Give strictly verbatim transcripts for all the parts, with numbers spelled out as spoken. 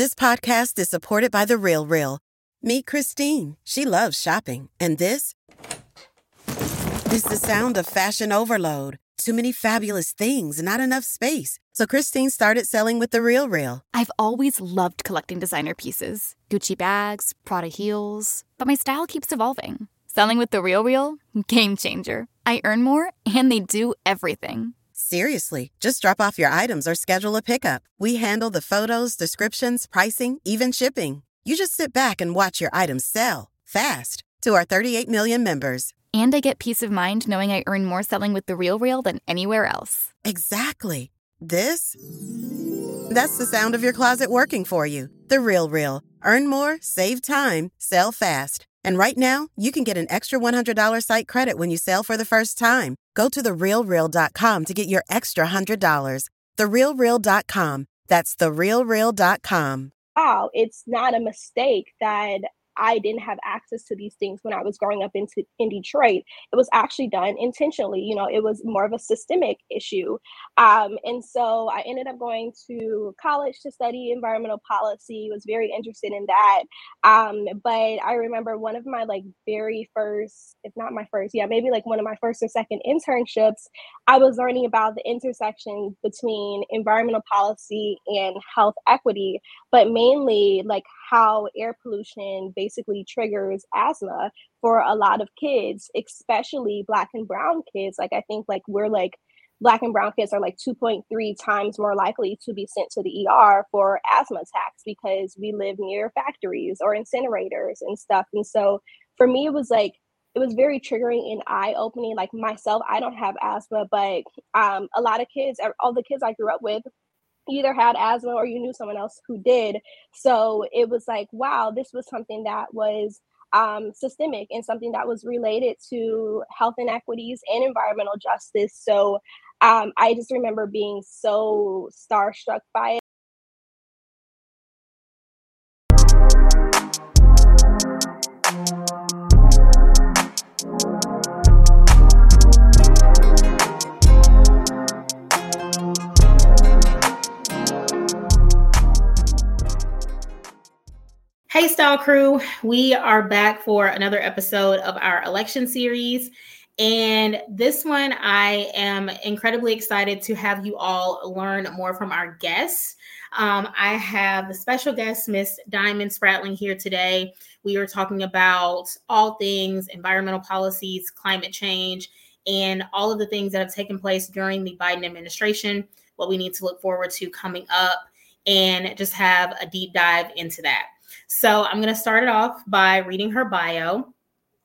This podcast is supported by The Real Real. Meet Christine. She loves shopping. And this is the sound of fashion overload. Too many fabulous things, not enough space. So Christine started selling with The Real Real. I've always loved collecting designer pieces. Gucci bags, Prada heels. But my style keeps evolving. Selling with The Real Real? Game changer. I earn more, and they do everything. Seriously, just drop off your items or schedule a pickup. We handle the photos, descriptions, pricing, even shipping. You just sit back and watch your items sell fast to our thirty-eight million members. And I get peace of mind knowing I earn more selling with The Real Real than anywhere else. Exactly. This? That's the sound of your closet working for you. The Real Real. Earn more, save time, sell fast. And right now, you can get an extra one hundred dollars site credit when you sell for the first time. Go to the real real dot com to get your extra one hundred dollars. the real real dot com. That's the real real dot com. Wow, it's not a mistake that I didn't have access to these things when I was growing up in, in Detroit. It was actually done intentionally. You know, it was more of a systemic issue. Um, and so I ended up going to college to study environmental policy, was very interested in that. Um, but I remember one of my like very first, if not my first, yeah, maybe like one of my first or second internships, I was learning about the intersection between environmental policy and health equity, but mainly like how air pollution basically triggers asthma for a lot of kids, especially Black and brown kids. Like, I think like we're like Black and brown kids are like two point three times more likely to be sent to the E R for asthma attacks because we live near factories or incinerators and stuff. And so for me, it was like, it was very triggering and eye-opening. Like myself, I don't have asthma, but um, a lot of kids, all the kids I grew up with, either had asthma or you knew someone else who did. So it was like, wow, this was something that was um, systemic and something that was related to health inequities and environmental justice. So um, I just remember being so starstruck by it. Hey, Style Crew. We are back for another episode of our election series. And this one, I am incredibly excited to have you all learn more from our guests. Um, I have a special guest, Miss Diamond Spratling, here today. We are talking about all things environmental policies, climate change, and all of the things that have taken place during the Biden administration, what we need to look forward to coming up, and just have a deep dive into that. So I'm going to start it off by reading her bio.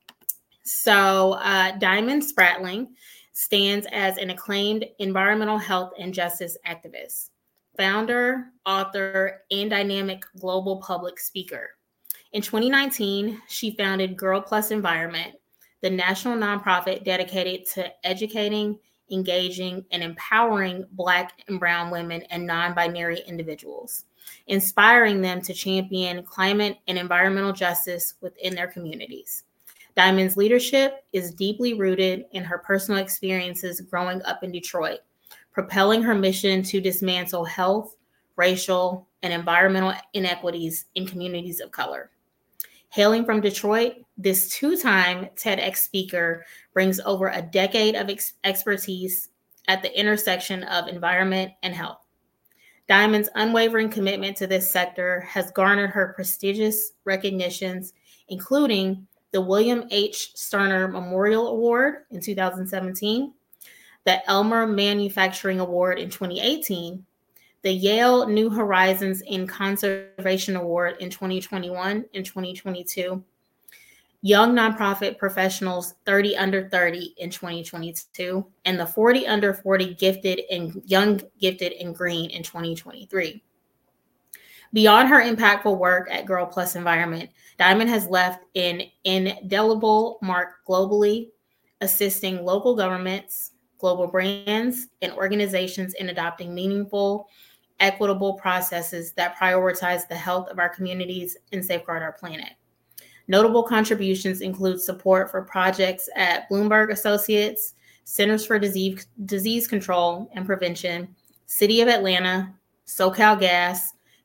So uh, Diamond Spratling stands as an acclaimed environmental health and justice activist, founder, author, and dynamic global public speaker. In twenty nineteen, she founded Girl Plus Environment, the national nonprofit dedicated to educating, engaging, and empowering Black and brown women and non-binary individuals, inspiring them to champion climate and environmental justice within their communities. Diamond's leadership is deeply rooted in her personal experiences growing up in Detroit, propelling her mission to dismantle health, racial, and environmental inequities in communities of color. Hailing from Detroit, this two-time TEDx speaker brings over a decade of ex- expertise at the intersection of environment and health. Diamond's unwavering commitment to this sector has garnered her prestigious recognitions, including the William H. Sterner Memorial Award in two thousand seventeen, the Elmer Manufacturing Award in twenty eighteen, the Yale New Horizons in Conservation Award in twenty twenty-one and twenty twenty-two, Young Nonprofit Professionals thirty under thirty in twenty twenty-two, and the forty under forty Gifted and Young Gifted and Green in twenty twenty-three. Beyond her impactful work at Girl Plus Environment, Diamond has left an indelible mark globally, assisting local governments, global brands, and organizations in adopting meaningful, equitable processes that prioritize the health of our communities and safeguard our planet. Notable contributions include support for projects at Bloomberg Associates, Centers for Disease, Disease Control and Prevention, City of Atlanta, SoCal Gas,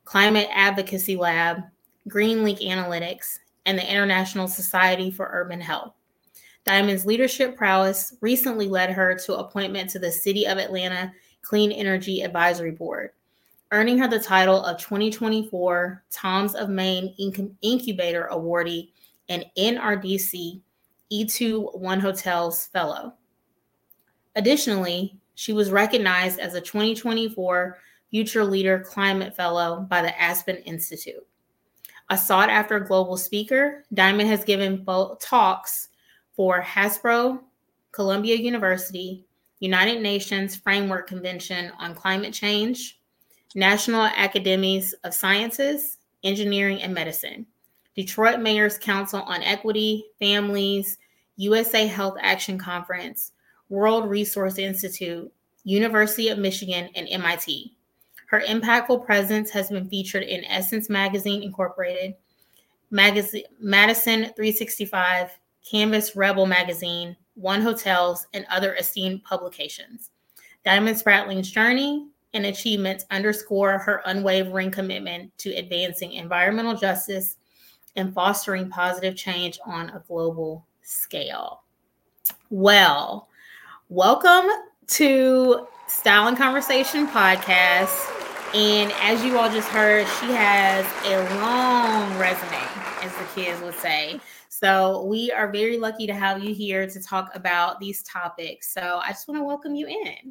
Climate Advocacy Lab, GreenLink Analytics, and the International Society for Urban Health. Diamond's leadership prowess recently led her to appointment to the City of Atlanta Clean Energy Advisory Board, earning her the title of twenty twenty-four Toms of Maine Incubator Awardee and N R D C E two One Hotels Fellow. Additionally, she was recognized as a twenty twenty-four Future Leader Climate Fellow by the Aspen Institute. A sought-after global speaker, Diamond has given both talks for Hasbro, Columbia University, United Nations Framework Convention on Climate Change, National Academies of Sciences, Engineering, and Medicine, Detroit Mayor's Council on Equity, Families, U S A Health Action Conference, World Resource Institute, University of Michigan, and M I T. Her impactful presence has been featured in Essence Magazine Incorporated, Magazine, Madison three sixty-five, Canvas Rebel Magazine, One Hotels, and other esteemed publications. Diamond Spratling's journey and achievements underscore her unwavering commitment to advancing environmental justice and fostering positive change on a global scale. Well, welcome to Style and Conversation Podcast. And as you all just heard, she has a long resume, as the kids would say. So we are very lucky to have you here to talk about these topics. So I just want to welcome you in.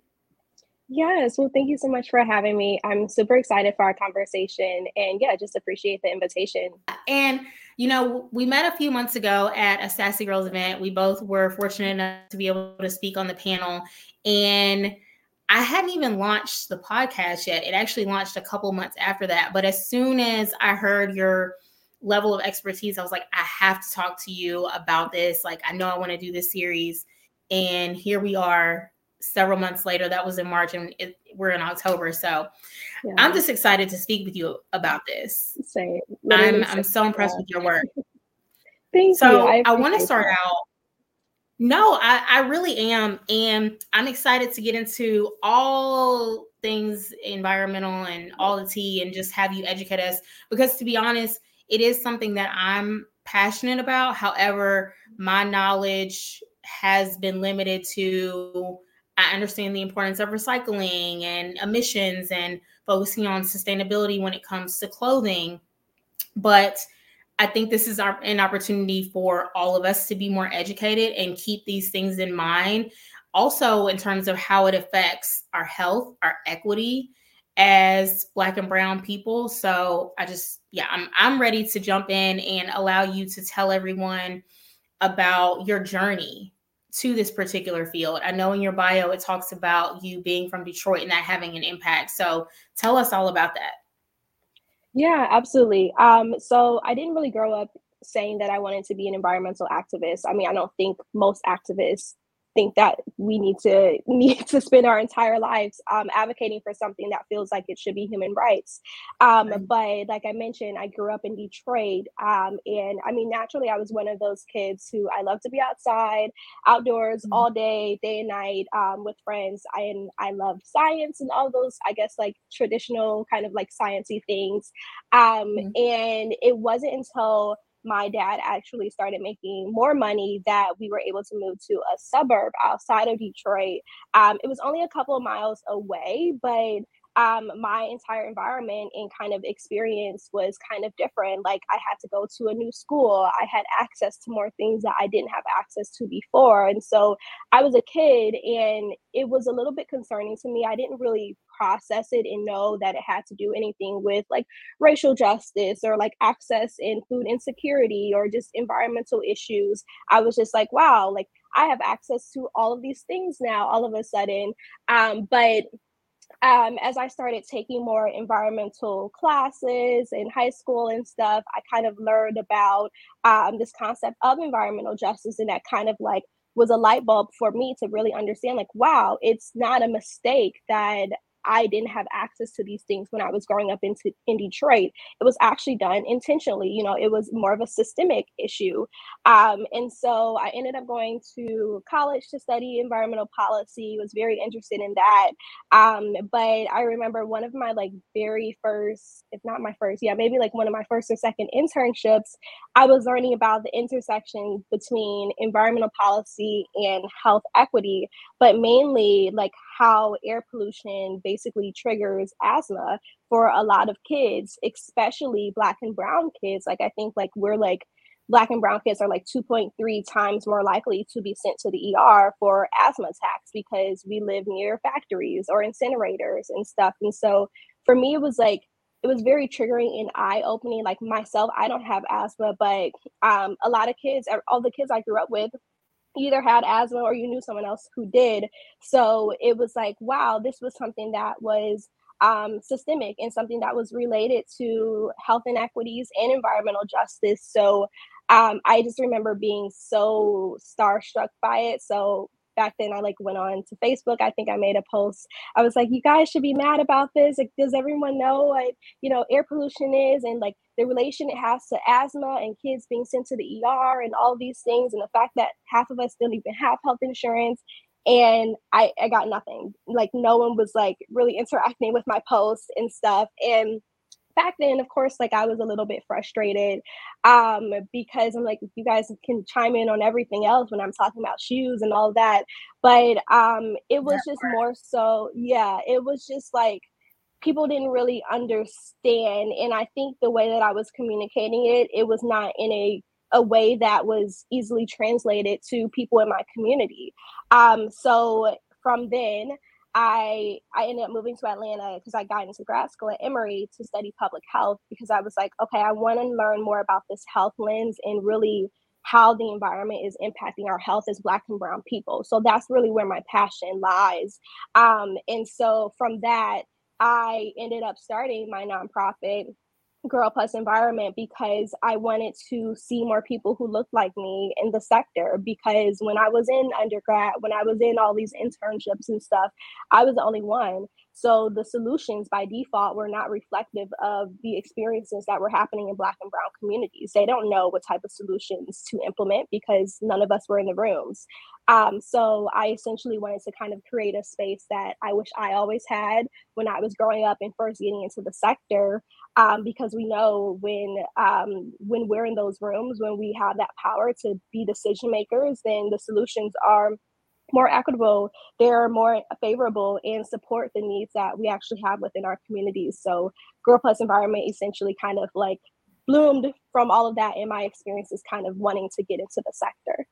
Yes, well, thank you so much for having me. I'm super excited for our conversation, and yeah, just appreciate the invitation. And, you know, we met a few months ago at a Sassy Girls event. We both were fortunate enough to be able to speak on the panel, and I hadn't even launched the podcast yet. It actually launched a couple months after that. But as soon as I heard your level of expertise, I was like, I have to talk to you about this. Like, I know I want to do this series. And here we are several months later. That was in March, and it, we're in October. So yeah. I'm just excited to speak with you about this. Same. I'm, I'm so impressed with your work. Thank so you. I, I want to start that. out. No, I, I really am. And I'm excited to get into all things environmental and all the tea and just have you educate us. Because to be honest, it is something that I'm passionate about. However, my knowledge has been limited to, I understand the importance of recycling and emissions and focusing on sustainability when it comes to clothing. But I think this is our, an opportunity for all of us to be more educated and keep these things in mind. Also, in terms of how it affects our health, our equity as Black and Brown people. So I just, yeah, I'm I'm ready to jump in and allow you to tell everyone about your journey to this particular field. I know in your bio, it talks about you being from Detroit and that having an impact. So tell us all about that. Yeah, absolutely. Um, so I didn't really grow up saying that I wanted to be an environmental activist. I mean, I don't think most activists think that we need to need to spend our entire lives um, advocating for something that feels like it should be human rights. Um, right. But like I mentioned, I grew up in Detroit. Um, and I mean, naturally, I was one of those kids who I love to be outside, outdoors mm-hmm. all day, day and night um, with friends. I, and I loved science and all those, I guess, like traditional kind of like sciencey things. Um, mm-hmm. And it wasn't until my dad actually started making more money that we were able to move to a suburb outside of Detroit. Um, it was only a couple of miles away, but um, my entire environment and kind of experience was kind of different. Like I had to go to a new school. I had access to more things that I didn't have access to before. And so I was a kid and it was a little bit concerning to me. I didn't really process it and know that it had to do anything with like racial justice or like access and food insecurity or just environmental issues. I was just like, wow, like I have access to all of these things now all of a sudden. Um, but Um, as I started taking more environmental classes in high school and stuff, I kind of learned about um, this concept of environmental justice. And that kind of like was a light bulb for me to really understand like, wow, it's not a mistake that I didn't have access to these things when I was growing up into in Detroit. It was actually done intentionally. You know, it was more of a systemic issue. Um, and so I ended up going to college to study environmental policy, was very interested in that. Um, but I remember one of my like very first, if not my first, yeah, maybe like one of my first or second internships, I was learning about the intersection between environmental policy and health equity, but mainly like how air pollution basically triggers asthma for a lot of kids, especially Black and brown kids. Like I think like we're like Black and brown kids are like two point three times more likely to be sent to the E R for asthma attacks because we live near factories or incinerators and stuff. And so for me, it was like, it was very triggering and eye-opening. Like myself, I don't have asthma, but um, a lot of kids, all the kids I grew up with, either had asthma or you knew someone else who did. So it was like, wow, this was something that was um, systemic and something that was related to health inequities and environmental justice. So um, I just remember being so starstruck by it. So back then I like went on to Facebook. I think I made a post. I was like, you guys should be mad about this. Like, does everyone know what, you know, air pollution is and like the relation it has to asthma and kids being sent to the E R and all these things. And the fact that half of us don't even have health insurance. And I, I got nothing. Like no one was like really interacting with my posts and stuff. And back then, of course, like I was a little bit frustrated um, because I'm like, you guys can chime in on everything else when I'm talking about shoes and all that. But um, it was just more so, yeah, it was just like people didn't really understand. And I think the way that I was communicating it, it was not in a a way that was easily translated to people in my community. Um, so from then, I I ended up moving to Atlanta because I got into grad school at Emory to study public health because I was like, okay, I want to learn more about this health lens and really how the environment is impacting our health as Black and brown people. So that's really where my passion lies. Um, and so from that, I ended up starting my nonprofit, Girl Plus Environment, because I wanted to see more people who looked like me in the sector. Because when I was in undergrad, when I was in all these internships and stuff, I was the only one. So the solutions by default were not reflective of the experiences that were happening in Black and brown communities. They don't know what type of solutions to implement because none of us were in the rooms. Um, so I essentially wanted to kind of create a space that I wish I always had when I was growing up and first getting into the sector. Um, because we know when um, when we're in those rooms, when we have that power to be decision makers, then the solutions are more equitable, they're more favorable and support the needs that we actually have within our communities. So Girl Plus Environment essentially kind of like bloomed from all of that in my experiences kind of wanting to get into the sector.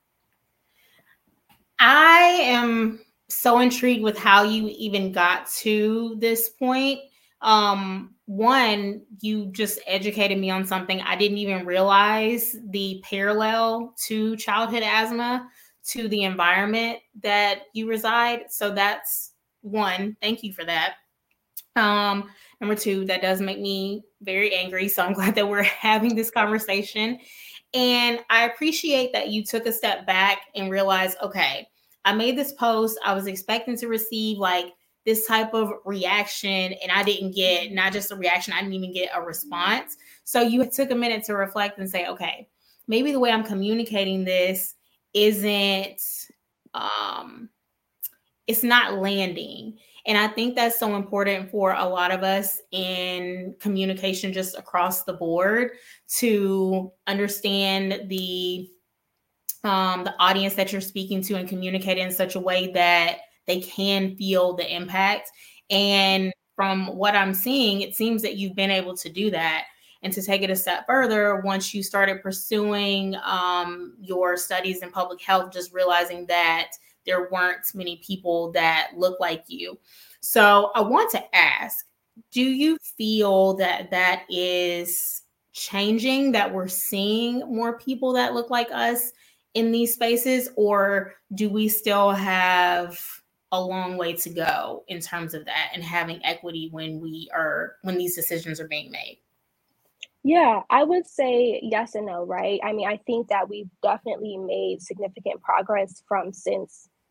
I am so intrigued with how you even got to this point. Um, one, you just educated me on something I didn't even realize, the parallel to childhood asthma to the environment that you reside. So that's one. Thank you for that. Um, number two, that does make me very angry. So I'm glad that we're having this conversation. And I appreciate that you took a step back and realized, okay, I made this post. I was expecting to receive like this type of reaction, and I didn't get not just a reaction, I didn't even get a response. So you took a minute to reflect and say, okay, maybe the way I'm communicating this isn't, um, it's not landing. And I think that's so important for a lot of us in communication just across the board to understand the um, the audience that you're speaking to and communicate in such a way that they can feel the impact. And from what I'm seeing, it seems that you've been able to do that. And to take it a step further, once you started pursuing um, your studies in public health, just realizing that there weren't many people that look like you. So I want to ask, do you feel that that is changing, that we're seeing more people that look like us in these spaces, or do we still have a long way to go in terms of that and having equity when we are, when these decisions are being made? Yeah, I would say yes and no, right? I mean, I think that we've definitely made significant progress from since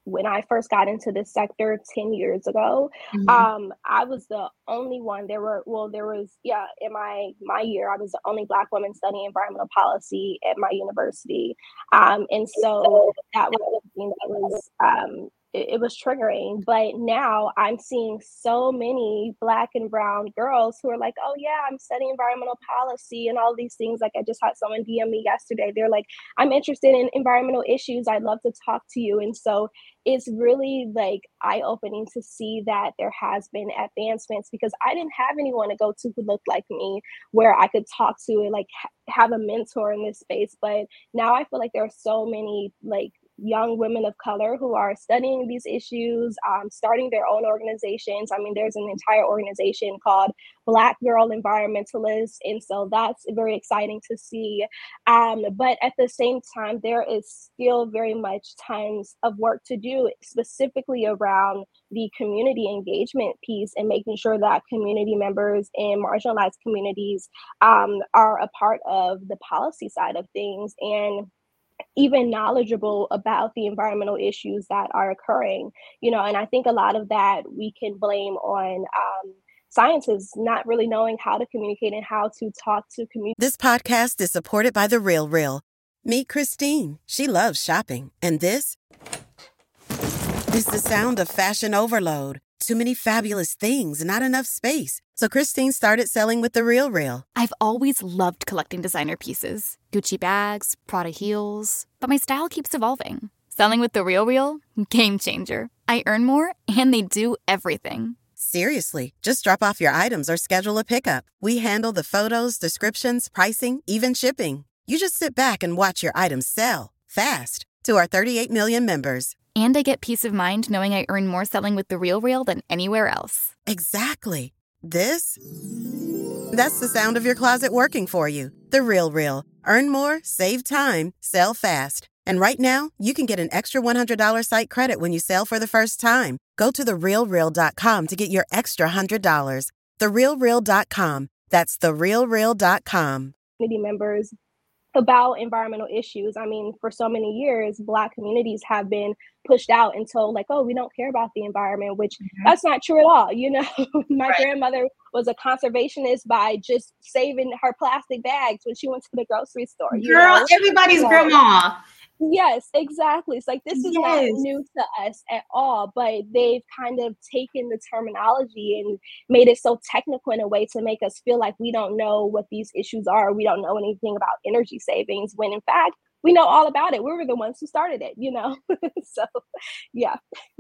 when I first got into this sector ten years ago, Mhm. um, I was the only one. There were, well, there was, yeah, in my my year, I was the only Black woman studying environmental policy at my university, um, and so that was something that was um, it, it was triggering. But now I'm seeing so many Black and brown girls who are like, oh yeah, I'm studying environmental policy and all these things. Like I just had someone D M me yesterday. They're like, I'm interested in environmental issues. I'd love to talk to you. And so it's really like eye-opening to see that there has been advancements, because I didn't have anyone to go to who looked like me, where I could talk to and like ha- have a mentor in this space. But now I feel like there are so many like young women of color who are studying these issues, um, starting their own organizations. I mean, there's an entire organization called Black Girl Environmentalists. And so that's very exciting to see. Um, but at the same time, there is still very much tons of work to do, specifically around the community engagement piece and making sure that community members in marginalized communities um, are a part of the policy side of things, and even knowledgeable about the environmental issues that are occurring, you know, and I think a lot of that we can blame on um, scientists not really knowing how to communicate and how to talk to community. This podcast is supported by The Real Real. Meet Christine. She loves shopping. And this is the sound of fashion overload. Too many fabulous things, not enough space. So Christine started selling with The Real Real. I've always loved collecting designer pieces, Gucci bags, Prada heels, but my style keeps evolving. Selling with The Real Real? Game changer. I earn more, and they do everything. Seriously, just drop off your items or schedule a pickup. We handle the photos, descriptions, pricing, even shipping. You just sit back and watch your items sell fast to our thirty-eight million members. And I get peace of mind knowing I earn more selling with The Real Real than anywhere else. Exactly. This? That's the sound of your closet working for you. The Real Real. Earn more, save time, sell fast. And right now, you can get an extra one hundred dollars site credit when you sell for the first time. Go to the real real dot com to get your extra one hundred dollars. the real real dot com. That's the real real dot com. Community members about environmental issues. I mean, for so many years, Black communities have been pushed out and told like, oh, we don't care about the environment, which mm-hmm. that's not true at all. You know, my right. grandmother was a conservationist by just saving her plastic bags when she went to the grocery store. You Girl, know? everybody's so, grandma. Yes, exactly. It's like, this is yes. not new to us at all, but they've kind of taken the terminology and made it so technical in a way to make us feel like we don't know what these issues are. We don't know anything about energy savings, when in fact, we know all about it. We were the ones who started it, you know? So, yeah.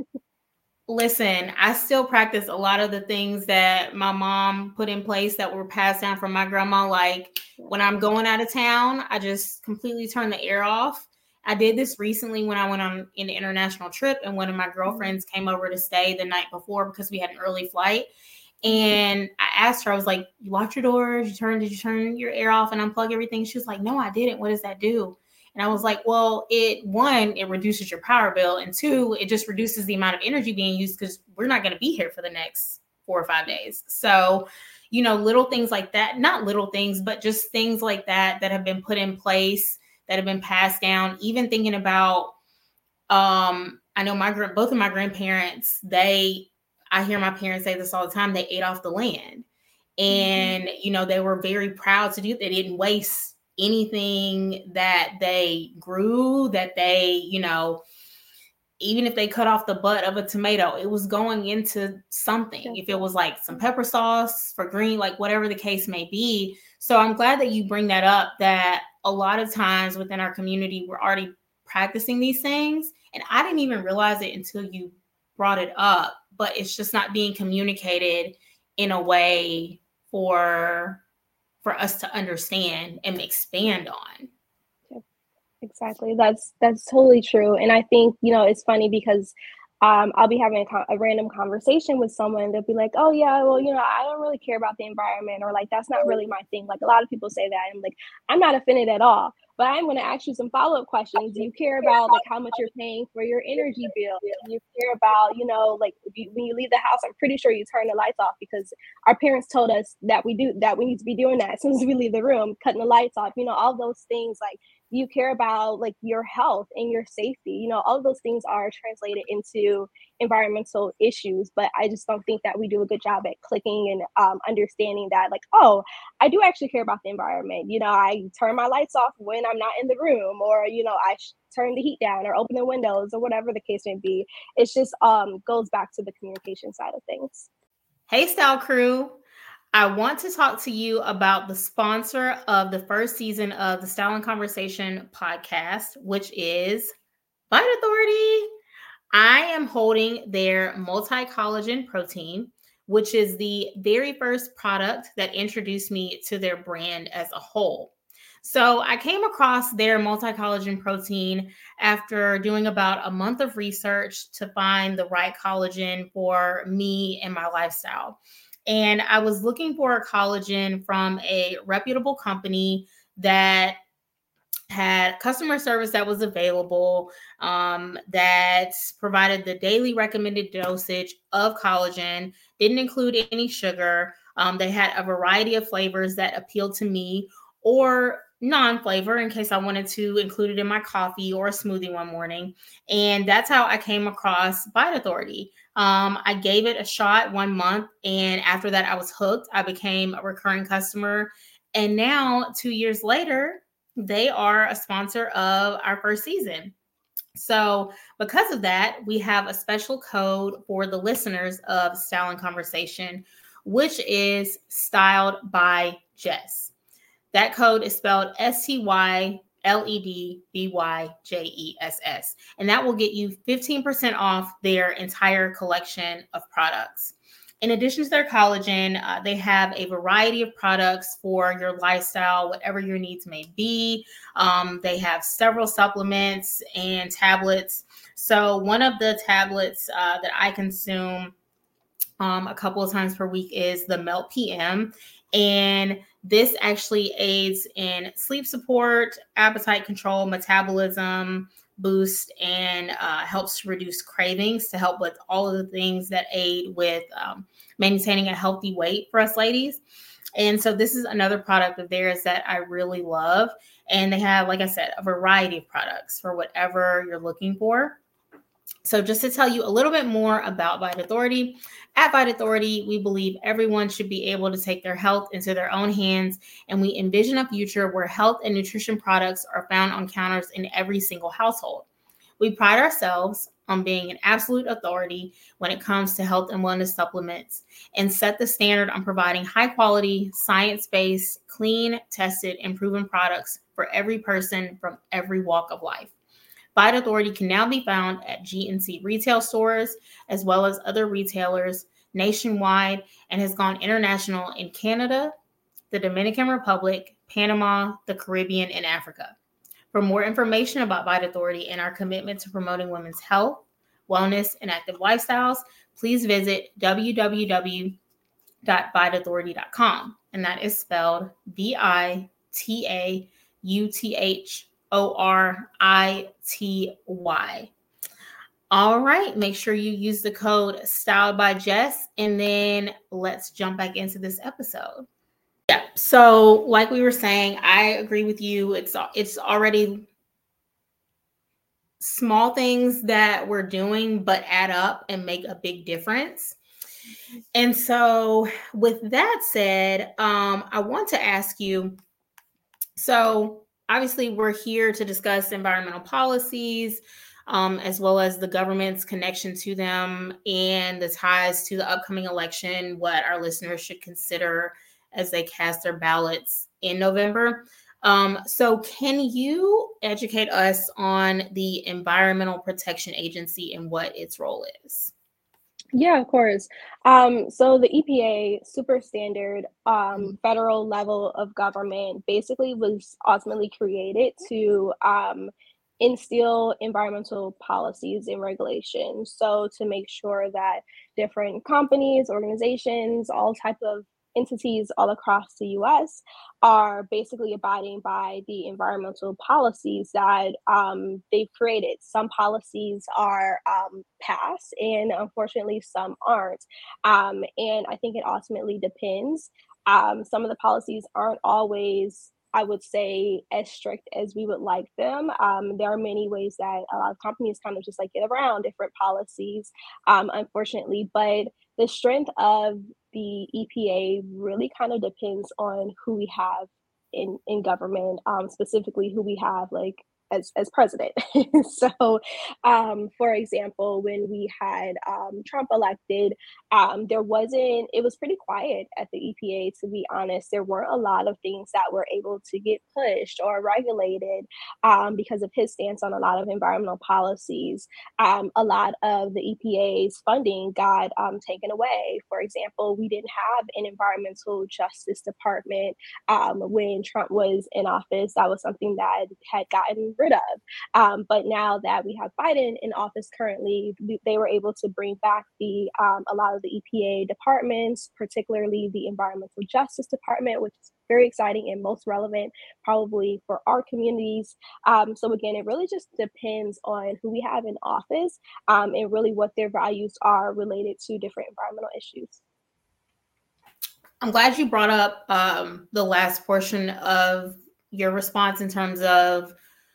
Listen, I still practice a lot of the things that my mom put in place that were passed down from my grandma. Like when I'm going out of town, I just completely turn the air off. I did this recently when I went on an international trip, and one of my girlfriends came over to stay the night before because we had an early flight. And I asked her, I was like, you locked your doors, you turned, did you turn your air off and unplug everything? She was like, no, I didn't. What does that do? And I was like, well, it, one, it reduces your power bill. And two, it just reduces the amount of energy being used because we're not going to be here for the next four or five days. So, you know, little things like that, not little things, but just things like that, that have been put in place, that have been passed down. Even thinking about, um, I know my, both of my grandparents, they, I hear my parents say this all the time, they ate off the land. And, mm-hmm. you know, they were very proud to do it. They didn't waste anything that they grew, that they, you know, even if they cut off the butt of a tomato, it was going into something. If it was like some pepper sauce for green, like whatever the case may be. So I'm glad that you bring that up, that a lot of times within our community, we're already practicing these things. And I didn't even realize it until you brought it up, but it's just not being communicated in a way for for us to understand and expand on. Exactly. That's that's totally true. And I think, you know, it's funny because um, I'll be having a, a random conversation with someone. They'll be like, oh, yeah, well, you know, I don't really care about the environment, or like, that's not really my thing. Like a lot of people say that. I'm like, I'm not offended at all. But I'm going to ask you some follow-up questions. Do you care about like how much you're paying for your energy bill? Do you care about, you know, like if you, when you leave the house, I'm pretty sure you turn the lights off because our parents told us that we do that we need to be doing that as soon as we leave the room, cutting the lights off, you know, all those things. Like, you care about like your health and your safety, you know, all of those things are translated into environmental issues. But I just don't think that we do a good job at clicking and um, understanding that, like, oh, I do actually care about the environment. You know, I turn my lights off when I'm not in the room, or, you know, I sh- turn the heat down or open the windows or whatever the case may be. It's just um, goes back to the communication side of things. Hey, Style Crew. I want to talk to you about the sponsor of the first season of the Style and Conversation podcast, which is Bite Authority. I am holding their multi-collagen protein, which is the very first product that introduced me to their brand as a whole. So I came across their multi-collagen protein after doing about a month of research to find the right collagen for me and my lifestyle. And I was looking for a collagen from a reputable company that had customer service that was available, um, that provided the daily recommended dosage of collagen, didn't include any sugar. Um, they had a variety of flavors that appealed to me, or non-flavor in case I wanted to include it in my coffee or a smoothie one morning. And that's how I came across Bite Authority. Um, I gave it a shot one month, and after that I was hooked. I became a recurring customer. And now, two years later, they are a sponsor of our first season. So because of that, we have a special code for the listeners of Style and Conversation, which is Styled by Jess. That code is spelled S T Y L E D B Y J E S S. And that will get you fifteen percent off their entire collection of products. In addition to their collagen, uh, they have a variety of products for your lifestyle, whatever your needs may be. Um, they have several supplements and tablets. So one of the tablets uh, that I consume um, a couple of times per week is the Melt P M. And this actually aids in sleep support, appetite control, metabolism boost, and uh, helps to reduce cravings, to help with all of the things that aid with um, maintaining a healthy weight for us ladies. And so this is another product of theirs that I really love. And they have, like I said, a variety of products for whatever you're looking for. So just to tell you a little bit more about Bite Authority, at Bite Authority, we believe everyone should be able to take their health into their own hands, and we envision a future where health and nutrition products are found on counters in every single household. We pride ourselves on being an absolute authority when it comes to health and wellness supplements, and set the standard on providing high-quality, science-based, clean, tested, and proven products for every person from every walk of life. Bite Authority can now be found at G N C retail stores, as well as other retailers nationwide, and has gone international in Canada, the Dominican Republic, Panama, the Caribbean, and Africa. For more information about Bite Authority and our commitment to promoting women's health, wellness, and active lifestyles, please visit w w w dot bite authority dot com. And that is spelled B I T A U T H O R I T Y. All right, make sure you use the code Styled by Jess, and then let's jump back into this episode. Yeah, so like we were saying, I agree with you. It's it's already small things that we're doing, but add up and make a big difference. And so with that said, um, I want to ask you, so obviously, we're here to discuss environmental policies, um, as well as the government's connection to them and the ties to the upcoming election, what our listeners should consider as they cast their ballots in November. Um, so can you educate us on the Environmental Protection Agency and what its role is? Yeah, of course. Um, so the E P A super standard um, federal level of government basically was ultimately created to um, instill environmental policies and regulations. So to make sure that different companies, organizations, all type of entities all across the U S are basically abiding by the environmental policies that um, they've created. Some policies are um, passed, and unfortunately, some aren't. Um, and I think it ultimately depends. Um, some of the policies aren't always, I would say, as strict as we would like them. Um, there are many ways that a lot of companies kind of just like get around different policies, um, unfortunately. But the strength of the E P A really kind of depends on who we have in in government, um, specifically who we have like as as president. So, um, for example, when we had um, Trump elected, um, there wasn't. It was pretty quiet at the E P A, to be honest. There weren't a lot of things that were able to get pushed or regulated um, because of his stance on a lot of environmental policies. Um, a lot of the E P A's funding got um, taken away. For example, we didn't have an environmental justice department um, when Trump was in office. That was something that had gotten rid of. Um, but now that we have Biden in office currently, they were able to bring back the um, a lot of the E P A departments, particularly the Environmental Justice Department, which is very exciting and most relevant probably for our communities. Um, so again, it really just depends on who we have in office um, and really what their values are related to different environmental issues. I'm glad you brought up um, the last portion of your response in terms of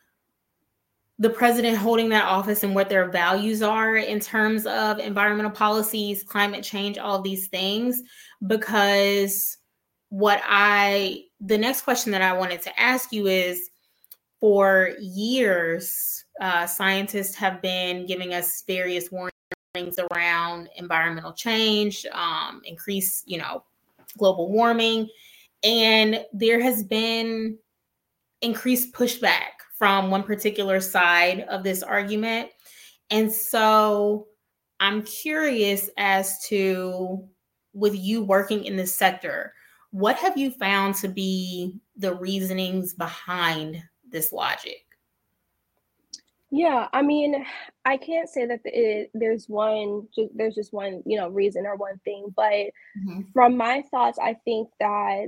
the president holding that office and what their values are in terms of environmental policies, climate change, all of these things, because what I, the next question that I wanted to ask you is, for years, uh, scientists have been giving us various warnings around environmental change, um, increase, you know, global warming, and there has been increased pushback from one particular side of this argument. And so I'm curious as to, with you working in this sector, what have you found to be the reasonings behind this logic? Yeah, I mean, I can't say that it, there's one, ju- there's just one, you know, reason or one thing, but Mm-hmm. from my thoughts, I think that,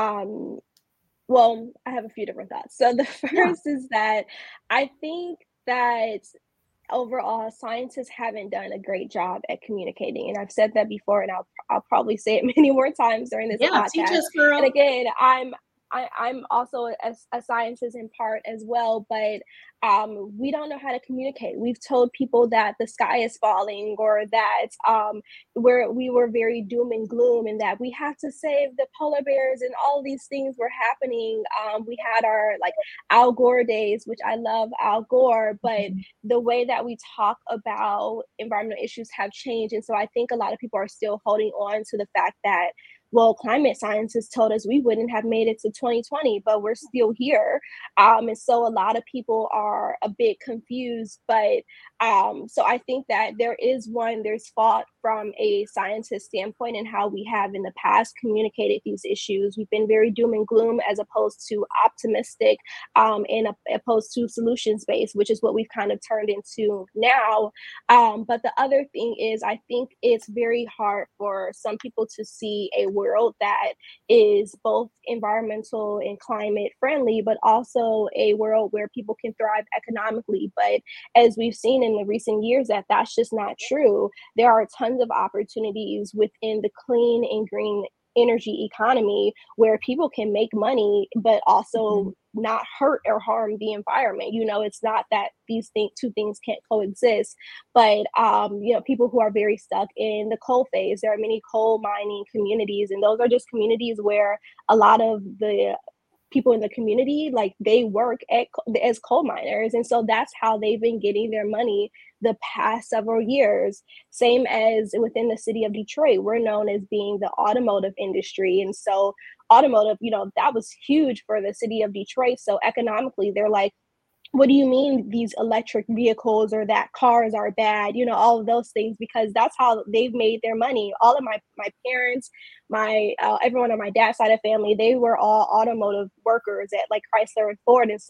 um, well, I have a few different thoughts. So the Yeah. first is that I think that overall scientists haven't done a great job at communicating, and I've said that before, and I'll I'll probably say it many more times during this Yeah, teach podcast. us, girl. And again, I'm I, I'm also a, a scientist in part as well, but um, we don't know how to communicate. We've told people that the sky is falling, or that um, we're we were very doom and gloom, and that we have to save the polar bears, and all these things were happening. Um, we had our like Al Gore days, which I love Al Gore, but Mm-hmm. the way that we talk about environmental issues have changed. And so I think a lot of people are still holding on to the fact that, well, climate scientists told us we wouldn't have made it to twenty twenty, but we're still here. Um, and so a lot of people are a bit confused. But um, so I think that there is one, there's fault from a scientist standpoint in how we have in the past communicated these issues. We've been very doom and gloom as opposed to optimistic um, and opposed to solutions based, which is what we've kind of turned into now. Um, but the other thing is, I think it's very hard for some people to see a world that is both environmental and climate friendly, but also a world where people can thrive economically. But as we've seen in the recent years, that that's just not true. There are tons of opportunities within the clean and green energy economy where people can make money, but also Mm-hmm. not hurt or harm the environment. You know, it's not that these things, two things can't coexist, but um, you know, people who are very stuck in the coal phase, there are many coal mining communities, and those are just communities where a lot of the people in the community, like they work at as coal miners, and so that's how they've been getting their money the past several years. Same as within the city of Detroit, we're known as being the automotive industry, and so automotive, you know, that was huge for the city of Detroit. So economically, they're like, what do you mean these electric vehicles, or that cars are bad, you know, all of those things, because that's how they've made their money. All of my my parents, my uh, everyone on my dad's side of family, they were all automotive workers at like Chrysler and Ford, and so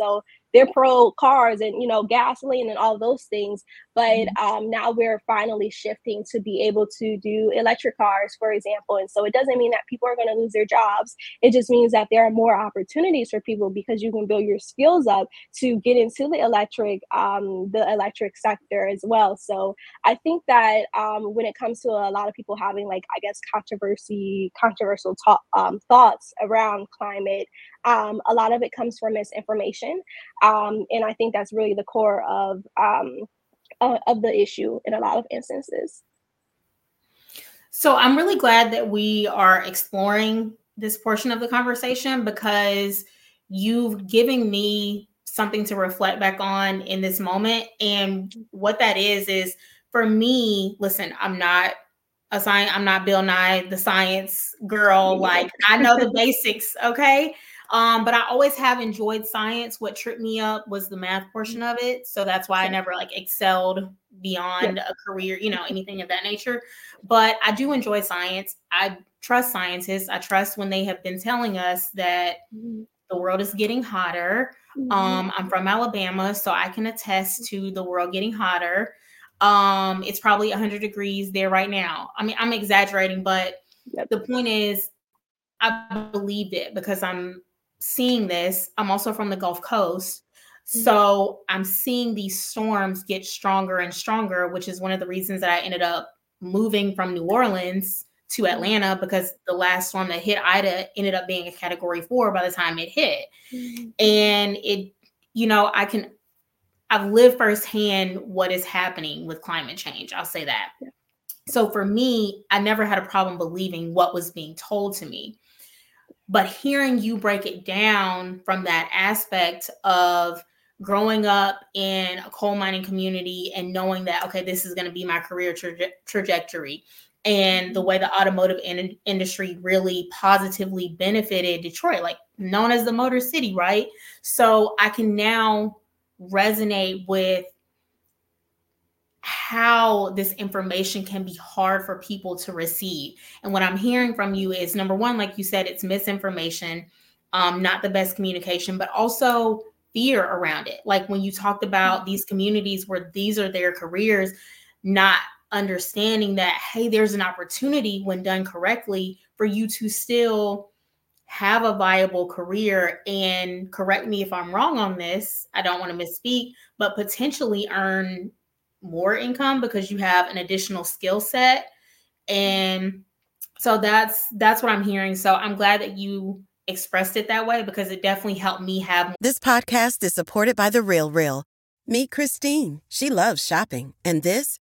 they're pro cars and, you know, gasoline and all those things. But um, now we're finally shifting to be able to do electric cars, for example. And so it doesn't mean that people are going to lose their jobs. It just means that there are more opportunities for people because you can build your skills up to get into the electric, um, the electric sector as well. So I think that um, when it comes to a lot of people having, like, I guess, controversy, controversial talk, um, thoughts around climate, um, a lot of it comes from misinformation. Um, and I think that's really the core of um, uh, of the issue in a lot of instances. So I'm really glad that we are exploring this portion of the conversation because you've given me something to reflect back on in this moment. And what that is, is for me, listen, I'm not a science, I'm not Bill Nye, the science girl. Like, I know the basics. Okay. Um, but I always have enjoyed science. What tripped me up was the math portion of it. So that's why I never like excelled beyond yeah. a career, you know, anything of that nature. But I do enjoy science. I trust scientists. I trust when they have been telling us that mm-hmm. the world is getting hotter. Mm-hmm. Um, I'm from Alabama, so I can attest to the world getting hotter. Um, it's probably one hundred degrees there right now. I mean, I'm exaggerating, but yep. the point is, I believed it because I'm seeing this. I'm also from the Gulf Coast. So I'm seeing these storms get stronger and stronger, which is one of the reasons that I ended up moving from New Orleans to Atlanta, because the last storm that hit Ida ended up being a category four by the time it hit. Mm-hmm. And it, you know, I can, I've lived firsthand what is happening with climate change. I'll say that. Yeah. So for me, I never had a problem believing what was being told to me. But hearing you break it down from that aspect of growing up in a coal mining community and knowing that, okay, this is going to be my career traje- trajectory, and the way the automotive in- industry really positively benefited Detroit, like known as the Motor City, right? So I can now resonate with how this information can be hard for people to receive. And what I'm hearing from you is, number one, like you said, it's misinformation, um, not the best communication, but also fear around it. Like when you talked about these communities where these are their careers, not understanding that, hey, there's an opportunity when done correctly for you to still have a viable career and, correct me if I'm wrong on this, I don't want to misspeak, but potentially earn more income because you have an additional skill set. And so that's that's what I'm hearing. So I'm glad that you expressed it that way, because it definitely helped me have. This podcast is supported by The Real Real. Meet Christine. She loves shopping. And this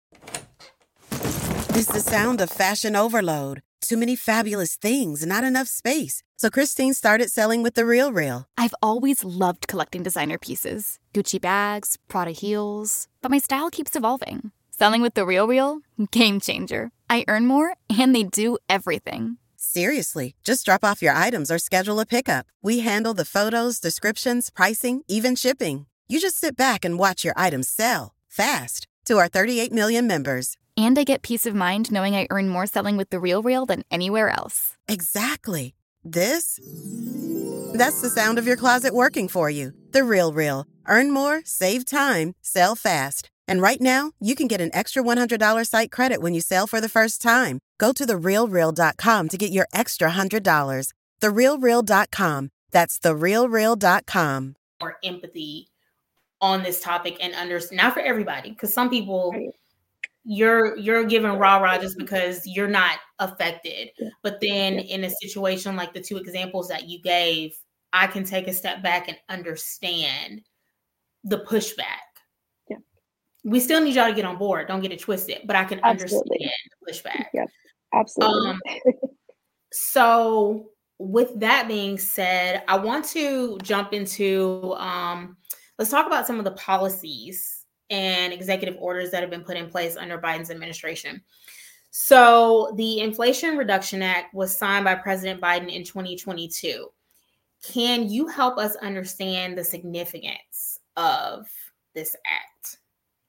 is the sound of fashion overload. Too many fabulous things, not enough space. So Christine started selling with The Real Real. I've always loved collecting designer pieces. Gucci bags, Prada heels. But my style keeps evolving. Selling with The Real Real? Game changer. I earn more, and they do everything. Seriously, just drop off your items or schedule a pickup. We handle the photos, descriptions, pricing, even shipping. You just sit back and watch your items sell fast to our thirty-eight million members. And I get peace of mind knowing I earn more selling with The Real Real than anywhere else. Exactly. This? That's the sound of your closet working for you. The Real Real. Earn more, save time, sell fast. And right now, you can get an extra one hundred dollars site credit when you sell for the first time. Go to the real real dot com to get your extra one hundred dollars. the real real dot com. That's the real real dot com. More empathy on this topic and understand, not for everybody, because some people, you're you're giving rah-rah just because you're not affected. But then in a situation like the two examples that you gave, I can take a step back and understand the pushback. We still need y'all to get on board. Don't get it twisted, but I can absolutely understand the pushback. Yeah, absolutely. Um, so with that being said, I want to jump into, um, let's talk about some of the policies and executive orders that have been put in place under Biden's administration. So the Inflation Reduction Act was signed by President Biden in twenty twenty-two. Can you help us understand the significance of this act?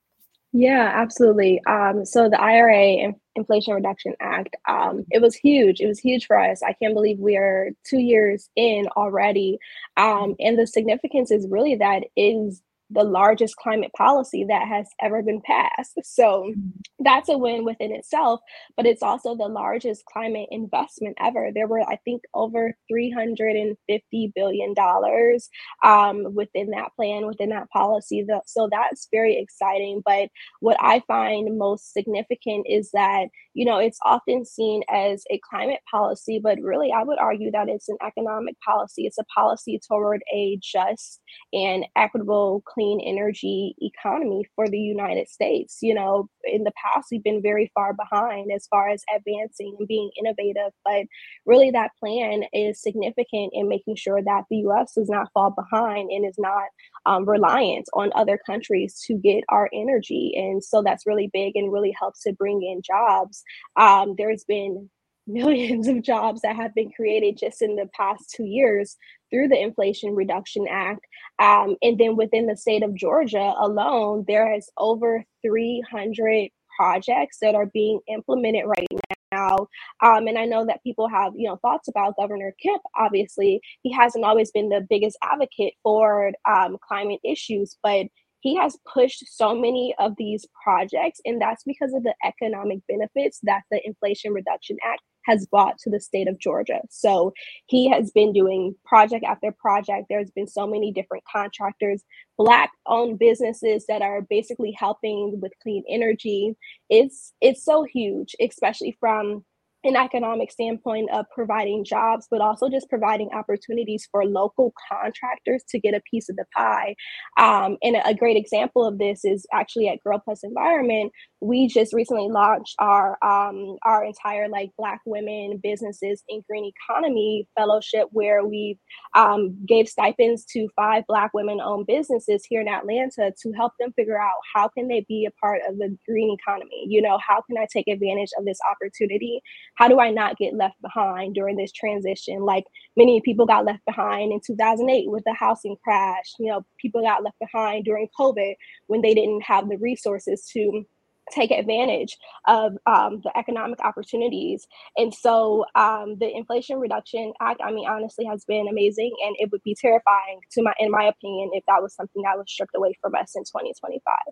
Yeah, absolutely. Um, so the I R A, In- Inflation Reduction Act, um, it was huge. It was huge for us. I can't believe we are two years in already. Um, and the significance is really that is the largest climate policy that has ever been passed. So that's a win within itself, but it's also the largest climate investment ever. There were, I think, over three hundred fifty billion dollars um, within that plan, within that policy. The, so that's very exciting. But what I find most significant is that, you know, it's often seen as a climate policy, but really I would argue that it's an economic policy. It's a policy toward a just and equitable clean energy economy for the United States. You know, in the past, we've been very far behind as far as advancing and being innovative, but really that plan is significant in making sure that the U S does not fall behind and is not um, reliant on other countries to get our energy. And so that's really big and really helps to bring in jobs. Um, there's been millions of jobs that have been created just in the past two years through the Inflation Reduction Act. Um, and then within the state of Georgia alone, there is over three hundred projects that are being implemented right now. Um, and I know that people have, you know, thoughts about Governor Kemp. Obviously, he hasn't always been the biggest advocate for um, climate issues, but he has pushed so many of these projects, and that's because of the economic benefits that the Inflation Reduction Act has brought to the state of Georgia. So he has been doing project after project. There's been so many different contractors, Black owned businesses that are basically helping with clean energy. It's it's so huge, especially from an economic standpoint of providing jobs, but also just providing opportunities for local contractors to get a piece of the pie. Um, and a great example of this is actually at Girl Plus Environment. We just recently launched our um, our entire like Black women businesses in green economy fellowship, where we um, gave stipends to five Black women-owned businesses here in Atlanta to help them figure out how can they be a part of the green economy. You know, how can I take advantage of this opportunity? How do I not get left behind during this transition? Like many people got left behind in two thousand eight with the housing crash. You know, people got left behind during COVID when they didn't have the resources to take advantage of um, the economic opportunities. And so um, the Inflation Reduction Act, I mean, honestly has been amazing, and it would be terrifying to my, in my opinion, if that was something that was stripped away from us in twenty twenty-five.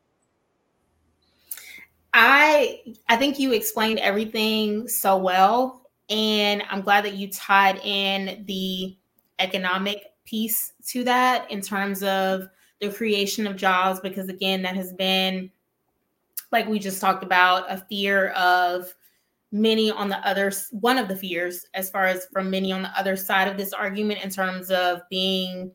I I think you explained everything so well, and I'm glad that you tied in the economic piece to that in terms of the creation of jobs, because again, that has been, like we just talked about, a fear of many on the other, one of the fears as far as from many on the other side of this argument in terms of being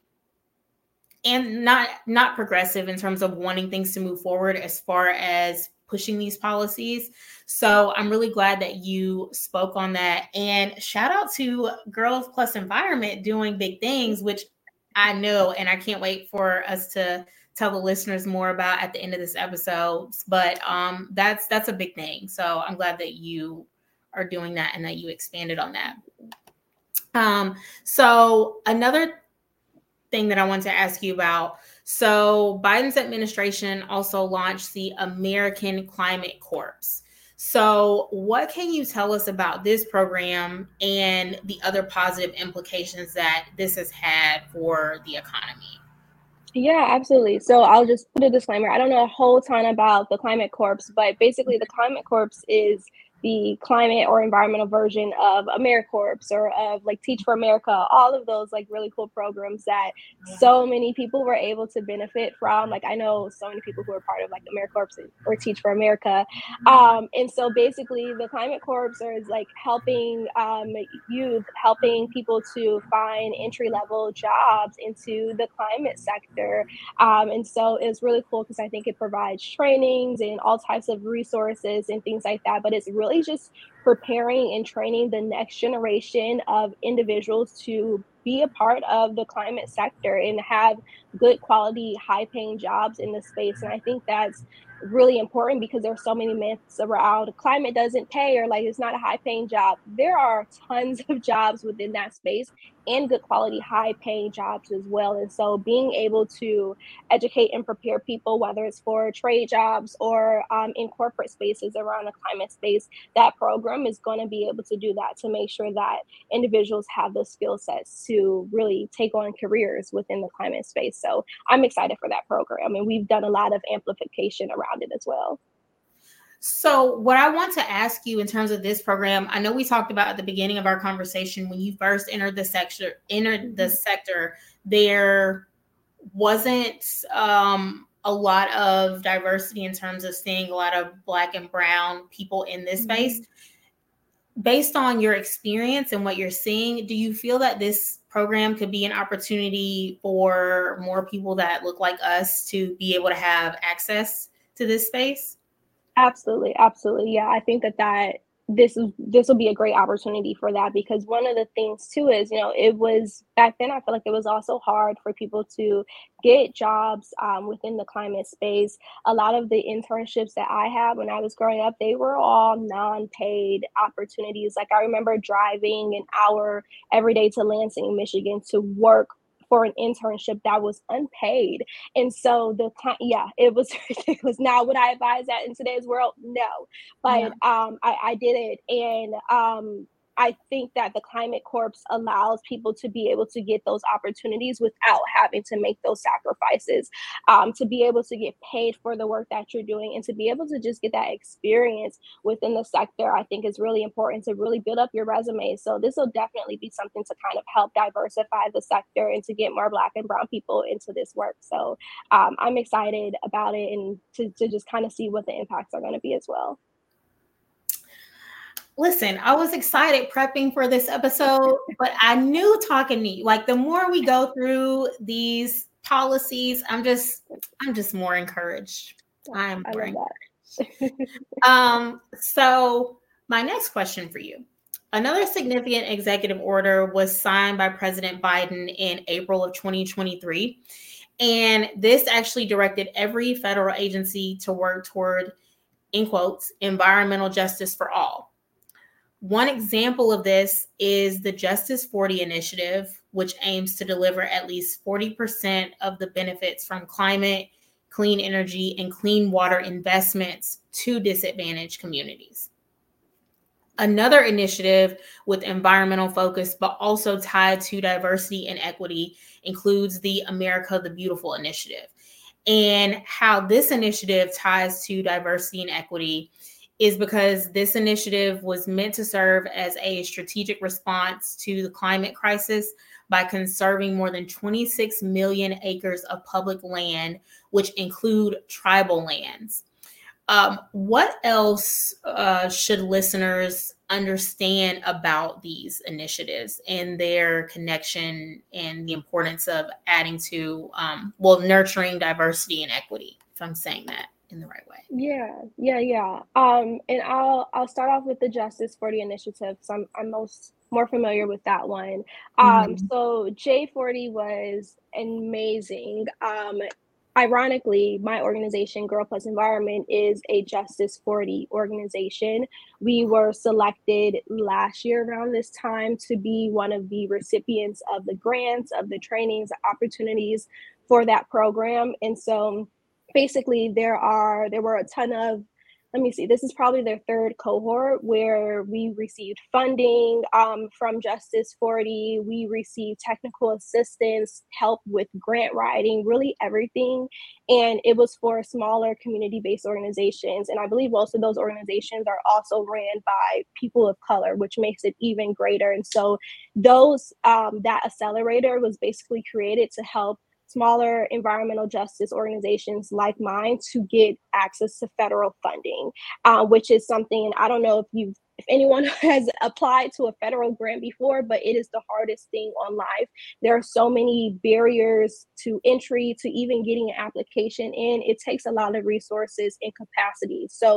and not not progressive in terms of wanting things to move forward as far as pushing these policies. So I'm really glad that you spoke on that. And shout out to Girls Plus Environment doing big things, which I know, and I can't wait for us to tell the listeners more about at the end of this episode. But um, that's that's a big thing. So I'm glad that you are doing that and that you expanded on that. Um, so another thing that I want to ask you about. So Biden's administration also launched the American Climate Corps. So what can you tell us about this program and the other positive implications that this has had for the economy? Yeah, absolutely. So I'll just put a disclaimer. I don't know a whole ton about the Climate Corps, but basically the Climate Corps is the climate or environmental version of AmeriCorps or of like Teach for America, all of those like really cool programs that so many people were able to benefit from. Like I know so many people who are part of like AmeriCorps or Teach for America. Um, and so basically the Climate Corps is like helping um, youth, helping people to find entry level jobs into the climate sector. Um, and so it's really cool because I think it provides trainings and all types of resources and things like that, but it's really just preparing and training the next generation of individuals to be a part of the climate sector and have good quality, high paying jobs in the space. And I think that's really important because there's so many myths around climate doesn't pay or like it's not a high paying job. There are tons of jobs within that space and good quality, high paying jobs as well. And so being able to educate and prepare people, whether it's for trade jobs or um, in corporate spaces around the climate space, that program is going to be able to do that to make sure that individuals have the skill sets to really take on careers within the climate space. So I'm excited for that program. And we've done a lot of amplification around it as well. So what I want to ask you in terms of this program, I know we talked about at the beginning of our conversation, when you first entered the sector, entered the sector, there wasn't um, a lot of diversity in terms of seeing a lot of Black and brown people in this mm-hmm. space. Based on your experience and what you're seeing, do you feel that this program could be an opportunity for more people that look like us to be able to have access to this space? Absolutely. Absolutely. Yeah. I think that that this is, this will be a great opportunity for that, because one of the things too is, you know, it was back then, I feel like it was also hard for people to get jobs um, within the climate space. A lot of the internships that I had when I was growing up, they were all non-paid opportunities. Like I remember driving an hour every day to Lansing, Michigan to work for an internship that was unpaid. And so the yeah, it was ridiculous. Now, would I advise that in today's world? No, but yeah. um, I, I did it. And um, I think that the Climate Corps allows people to be able to get those opportunities without having to make those sacrifices, um, to be able to get paid for the work that you're doing and to be able to just get that experience within the sector. I think is really important to really build up your resume. So this will definitely be something to kind of help diversify the sector and to get more Black and brown people into this work. So um, I'm excited about it and to, to just kind of see what the impacts are going to be as well. Listen, I was excited prepping for this episode, but I knew talking to you, like the more we go through these policies, I'm just, I'm just more encouraged. I'm more encouraged. um, so my next question for you, another significant executive order was signed by President Biden in April of twenty twenty-three. And this actually directed every federal agency to work toward, in quotes, environmental justice for all. One example of this is the Justice forty initiative, which aims to deliver at least forty percent of the benefits from climate, clean energy, and clean water investments to disadvantaged communities. Another initiative with environmental focus, but also tied to diversity and equity, includes the America the Beautiful initiative. And how this initiative ties to diversity and equity is because this initiative was meant to serve as a strategic response to the climate crisis by conserving more than twenty-six million acres of public land, which include tribal lands. Um, what else uh, should listeners understand about these initiatives and their connection and the importance of adding to, um, well, nurturing diversity and equity, if I'm saying that in the right way? Yeah, yeah, yeah. Um, and I'll I'll start off with the Justice forty initiative. So I'm I'm most more familiar with that one. Um, mm-hmm. So J forty was amazing. Um, ironically, my organization, Girl Plus Environment, is a Justice forty organization. We were selected last year around this time to be one of the recipients of the grants, of the trainings, opportunities for that program. And so basically, there are there were a ton of, let me see, this is probably their third cohort where we received funding um, from Justice forty. We received technical assistance, help with grant writing, really everything. And it was for smaller community-based organizations. And I believe most of those organizations are also ran by people of color, which makes it even greater. And so those um, that accelerator was basically created to help smaller environmental justice organizations like mine to get access to federal funding, uh, which is something, and I don't know if you've, if anyone has applied to a federal grant before, but it is the hardest thing on life. There are so many barriers to entry, to even getting an application in. It takes a lot of resources and capacity. So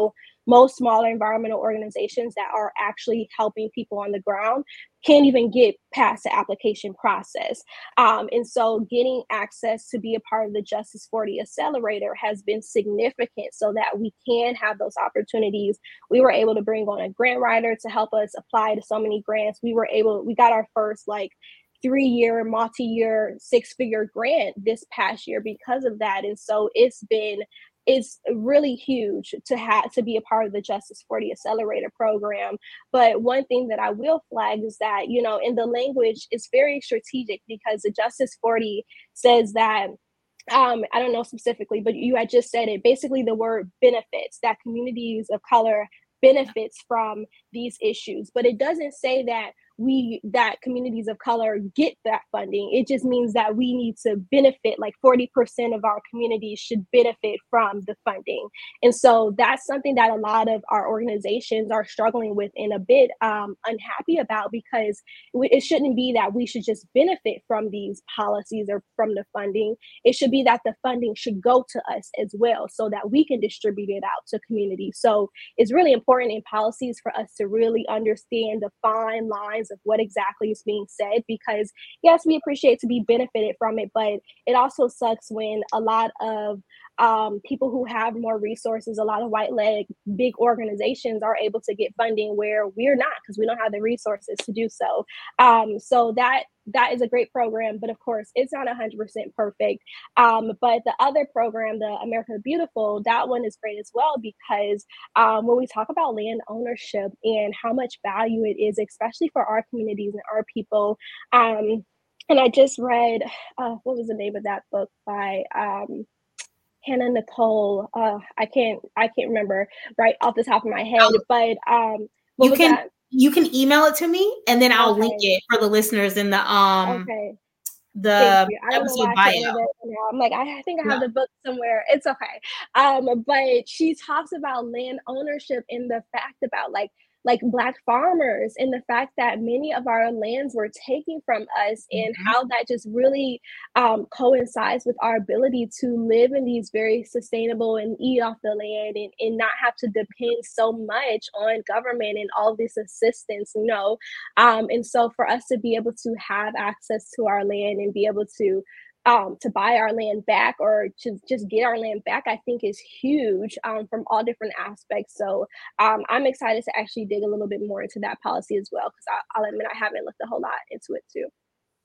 most smaller environmental organizations that are actually helping people on the ground can't even get past the application process. Um, and so getting access to be a part of the Justice forty Accelerator has been significant so that we can have those opportunities. We were able to bring on a grant writer to help us apply to so many grants. We were able, we got our first like three-year, multi-year, six-figure grant this past year because of that. And so it's been it's really huge to have to be a part of the Justice forty Accelerator program. But one thing that I will flag is that, you know, in the language, it's very strategic because the Justice forty says that, um, I don't know specifically, but you had just said it, basically the word benefits, that communities of color benefits from these issues. But it doesn't say that we that communities of color get that funding. It just means that we need to benefit, like forty percent of our communities should benefit from the funding. And so that's something that a lot of our organizations are struggling with and a bit um, unhappy about, because it shouldn't be that we should just benefit from these policies or from the funding. It should be that the funding should go to us as well so that we can distribute it out to communities. So it's really important in policies for us to really understand the fine lines of what exactly is being said, because yes, we appreciate to be benefited from it, but it also sucks when a lot of um, people who have more resources, a lot of white-led big organizations are able to get funding where we're not, because we don't have the resources to do so. Um, so that that is a great program, but of course, it's not one hundred percent perfect. Um, but the other program, the America the Beautiful, that one is great as well, because um, when we talk about land ownership and how much value it is, especially for our communities and our people, um, and I just read, uh, what was the name of that book by um, Hannah Nicole? Uh, I can't, I can't remember right off the top of my head, but um, what you was can. that? You can email it to me, and then I'll Okay. link it for the listeners in the um okay. the Thank you. I don't know episode why I bio. can't remember it now. I'm like, I, I think I have Yeah. the book somewhere. It's okay. Um, but she talks about land ownership and the fact about like like Black farmers and the fact that many of our lands were taken from us, and Mm-hmm. how that just really um, coincides with our ability to live in these very sustainable and eat off the land, and, and not have to depend so much on government and all this assistance, you know. Um, and so for us to be able to have access to our land and be able to um, to buy our land back, or to just get our land back, I think is huge um, from all different aspects. So um, I'm excited to actually dig a little bit more into that policy as well, because I'll admit I haven't looked a whole lot into it too.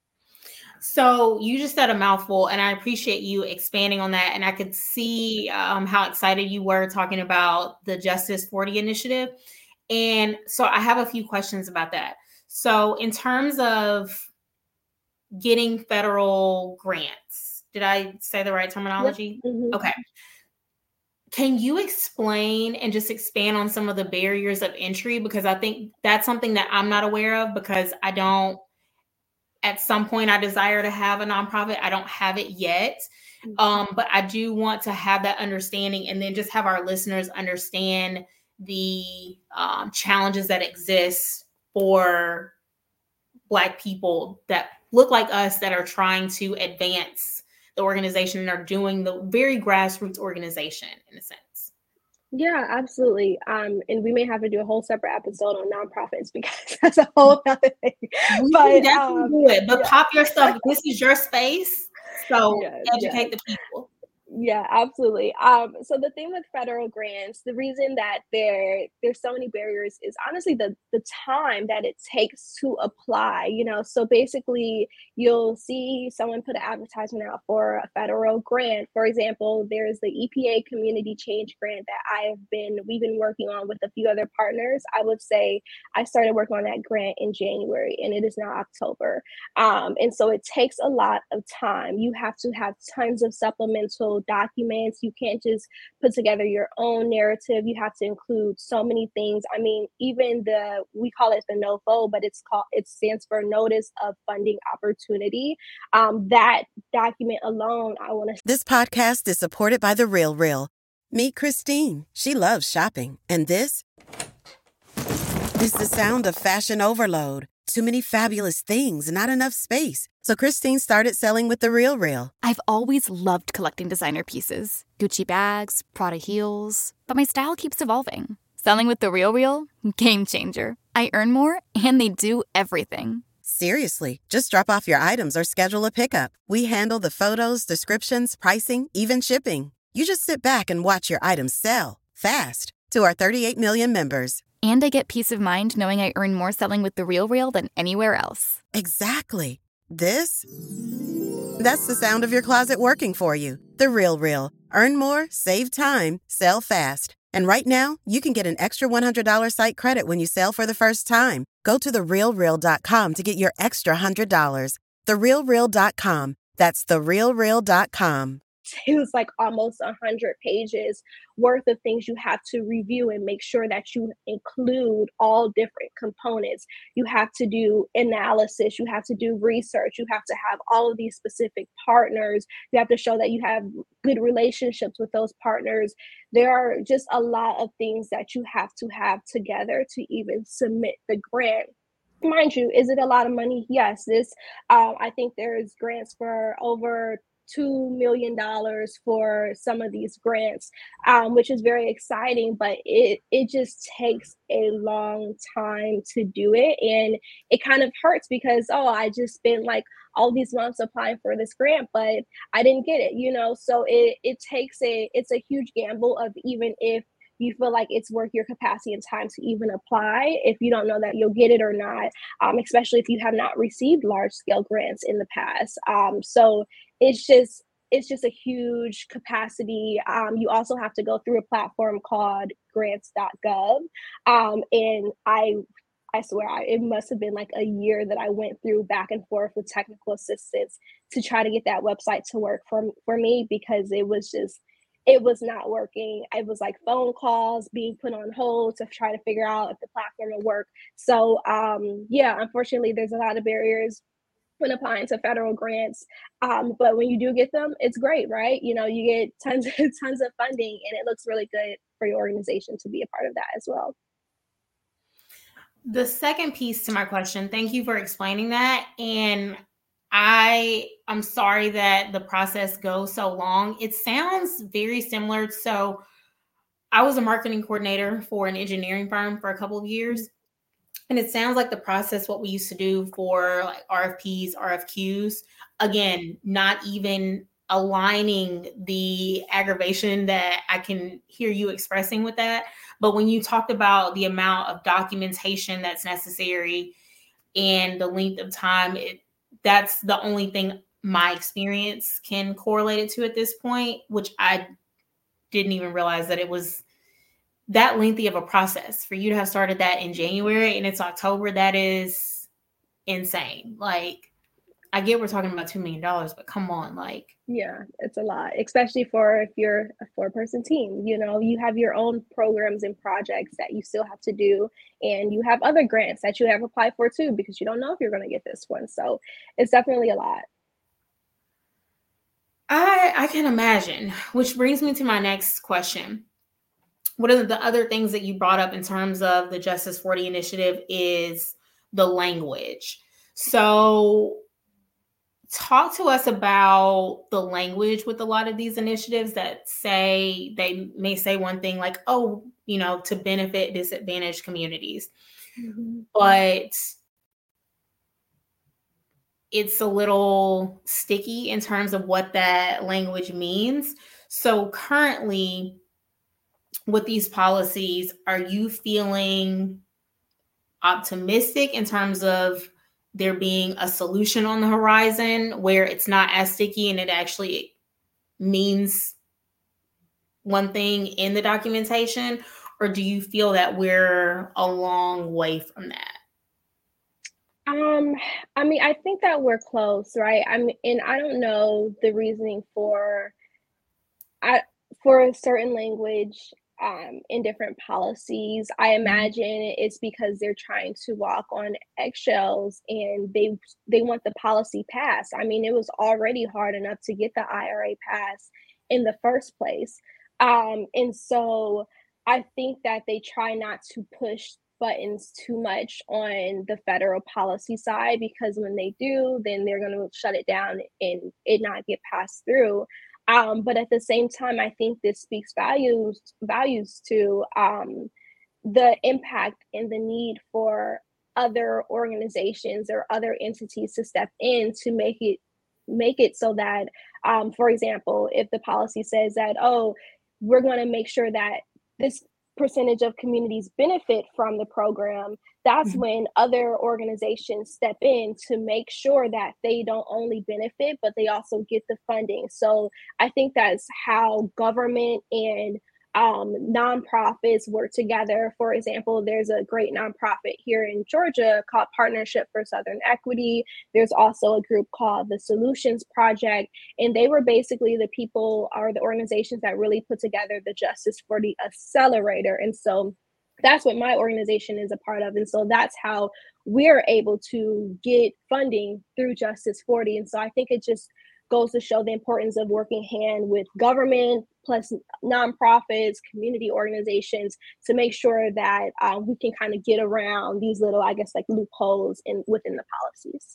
So you just said a mouthful, and I appreciate you expanding on that. And I could see um, how excited you were talking about the Justice forty initiative. And so I have a few questions about that. So in terms of getting federal grants, did I say the right terminology? Yep. Mm-hmm. Okay. Can you explain and just expand on some of the barriers of entry? Because I think that's something that I'm not aware of, because I don't, at some point I desire to have a nonprofit. I don't have it yet. Mm-hmm. Um, but I do want to have that understanding, and then just have our listeners understand the um, challenges that exist for Black people that look like us, that are trying to advance the organization and are doing the very grassroots organization in a sense. Yeah, absolutely. Um, and we may have to do a whole separate episode on nonprofits, because that's a whole other thing. We but, can definitely um, do it. But yeah. pop your stuff. This is your space. So yes, educate yes. the people. Yeah, absolutely. Um, so the thing with federal grants, the reason that there there's so many barriers is honestly the the time that it takes to apply. You know, so basically you'll see someone put an advertisement out for a federal grant. For example, there's the E P A Community Change Grant that I have been we've been working on with a few other partners. I would say I started working on that grant in January, and it is now October. Um, and so it takes a lot of time. You have to have tons of supplemental documents. You can't just put together your own narrative. You have to include so many things. I mean, even the, we call it the N O F O, but it's called, it stands for Notice of Funding Opportunity. Um, that document alone, I want to. This podcast is supported by The Real Real. Meet Christine. She loves shopping. And this is the sound of fashion overload. Too many fabulous things, not enough space. So Christine started selling with The Real Real. I've always loved collecting designer pieces. Gucci bags, Prada heels. But my style keeps evolving. Selling with The RealReal? Game changer. I earn more, and they do everything. Seriously, just drop off your items or schedule a pickup. We handle the photos, descriptions, pricing, even shipping. You just sit back and watch your items sell fast to our thirty-eight million members. And I get peace of mind knowing I earn more selling with The RealReal than anywhere else. Exactly. This, that's the sound of your closet working for you. The RealReal. Earn more, save time, sell fast. And right now, you can get an extra one hundred dollars site credit when you sell for the first time. Go to the real real dot com to get your extra one hundred dollars. the real real dot com. That's the real real dot com. It was like almost a hundred pages worth of things you have to review and make sure that you include all different components. You have to do analysis, you have to do research, you have to have all of these specific partners. You have to show that you have good relationships with those partners. There are just a lot of things that you have to have together to even submit the grant. Mind you, is it a lot of money? Yes. This, um, I think there's grants for over two million dollars for some of these grants, um, which is very exciting, but it, it just takes a long time to do it. And it kind of hurts because, oh, I just spent like all these months applying for this grant, but I didn't get it, you know? So it, it takes a, it's a huge gamble of even if you feel like it's worth your capacity and time to even apply, if you don't know that you'll get it or not, um, especially if you have not received large scale grants in the past. Um, so it's just, it's just a huge capacity. Um, you also have to go through a platform called grants dot gov. Um, and I, I swear I, it must have been like a year that I went through back and forth with technical assistance to try to get that website to work for, for me, because it was just, it was not working. It was like phone calls being put on hold to try to figure out if the platform will work. So um, yeah, unfortunately, there's a lot of barriers when applying to federal grants. Um, but when you do get them, it's great, right? You know, you get tons of tons of funding, and it looks really good for your organization to be a part of that as well. The second piece to my question, thank you for explaining that. And I am sorry that the process goes so long. It sounds very similar. So I was a marketing coordinator for an engineering firm for a couple of years. And it sounds like the process, what we used to do for like R F Ps, R F Qs, again, not even aligning the aggravation that I can hear you expressing with that. But when you talked about the amount of documentation that's necessary and the length of time, it, that's the only thing my experience can correlate it to at this point, which I didn't even realize that it was that lengthy of a process for you to have started that in January and it's October. That is insane. Like, I get we're talking about two million dollars, but come on, like. Yeah, it's a lot, especially for if you're a four person team, you know, you have your own programs and projects that you still have to do. And you have other grants that you have applied for too, because you don't know if you're going to get this one. So it's definitely a lot. I, I can imagine, which brings me to my next question. One of the other things that you brought up in terms of the Justice forty initiative is the language. So talk to us about the language with a lot of these initiatives that say, they may say one thing like, oh, you know, to benefit disadvantaged communities. Mm-hmm. But it's a little sticky in terms of what that language means. So currently, with these policies, are you feeling optimistic in terms of there being a solution on the horizon where it's not as sticky and it actually means one thing in the documentation? Or do you feel that we're a long way from that? Um, I mean, I think that we're close, right? I mean, and I don't know the reasoning for, I, for a certain language um, in different policies. I imagine it's because they're trying to walk on eggshells and they they want the policy passed. I mean, it was already hard enough to get the I R A passed in the first place. Um, and so I think that they try not to push buttons too much on the federal policy side, because when they do, then they're going to shut it down and it not get passed through. Um, but at the same time, I think this speaks values values to um, the impact and the need for other organizations or other entities to step in to make it make it so that, um, for example, if the policy says that, oh, we're going to make sure that this percentage of communities benefit from the program, that's mm-hmm. when other organizations step in to make sure that they don't only benefit, but they also get the funding. So I think that's how government and um, nonprofits work together. For example, there's a great nonprofit here in Georgia called Partnership for Southern Equity. There's also a group called the Solutions Project, and they were basically the people or the organizations that really put together the Justice forty Accelerator. And so that's what my organization is a part of. And so that's how we're able to get funding through Justice forty. And so I think it just goes to show the importance of working hand with government plus nonprofits, community organizations to make sure that uh, we can kind of get around these little, I guess, like loopholes in within the policies.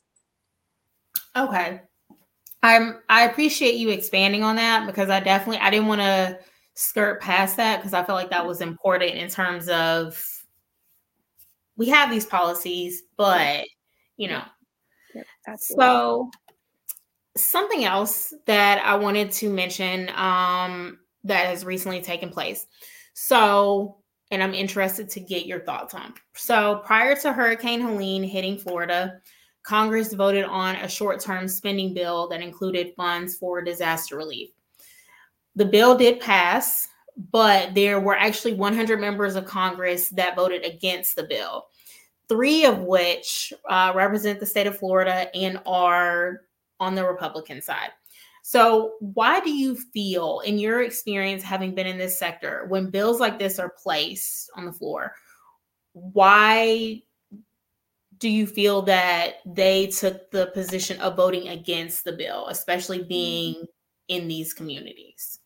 Okay. I'm, I appreciate you expanding on that, because I definitely, I didn't want to skirt past that, because I feel like that was important in terms of, we have these policies, but, you know, yep, absolutely. So something else that I wanted to mention um, that has recently taken place. So, and I'm interested to get your thoughts on. So prior to Hurricane Helene hitting Florida, Congress voted on a short-term spending bill that included funds for disaster relief. The bill did pass, but there were actually one hundred members of Congress that voted against the bill, three of which uh, represent the state of Florida and are on the Republican side. So why do you feel, in your experience having been in this sector, when bills like this are placed on the floor, why do you feel that they took the position of voting against the bill, especially being in these communities?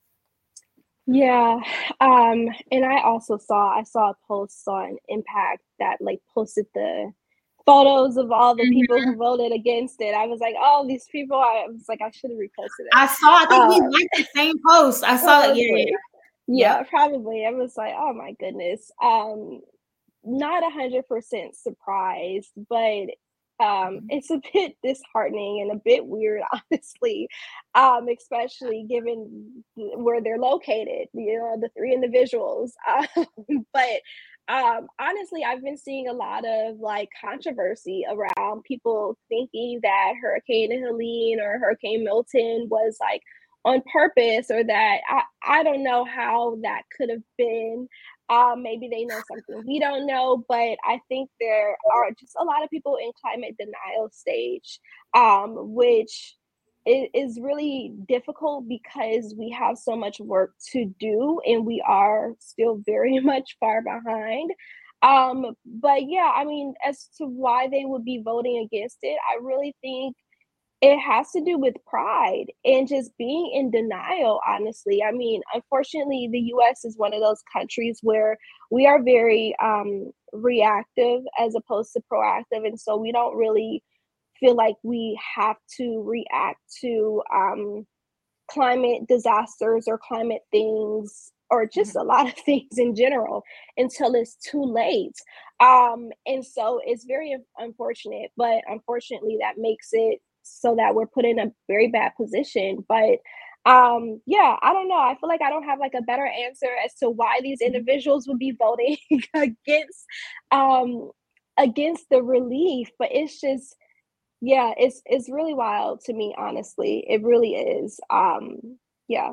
Yeah. Um, and I also saw, I saw a post on Impact that like posted the photos of all the mm-hmm. people who voted against it. I was like, oh, these people, I was like, I should have reposted it. I saw, I think uh, we liked the same post. I saw it. Yeah, yeah. Yeah, yep. Probably. I was like, oh my goodness. Um, not a hundred percent surprised, but um, it's a bit disheartening and a bit weird, honestly, um, especially given where they're located, you know, the three individuals. Um, but um, honestly, I've been seeing a lot of like controversy around people thinking that Hurricane Helene or Hurricane Milton was like on purpose, or that I, I don't know how that could have been. Um, maybe they know something we don't know, but I think there are just a lot of people in climate denial stage, um, which is, is really difficult because we have so much work to do and we are still very much far behind. Um, but yeah, I mean, as to why they would be voting against it, I really think it has to do with pride and just being in denial, honestly. I mean, unfortunately, the U S is one of those countries where we are very um, reactive as opposed to proactive. And so we don't really feel like we have to react to um, climate disasters or climate things, or just mm-hmm. a lot of things in general, until it's too late. Um, and so it's very unfortunate, but unfortunately that makes it so that we're put in a very bad position. But um, yeah, I don't know. I feel like I don't have like a better answer as to why these individuals would be voting against um, against the relief. But it's just, yeah, it's it's really wild to me, honestly. It really is. Um, yeah.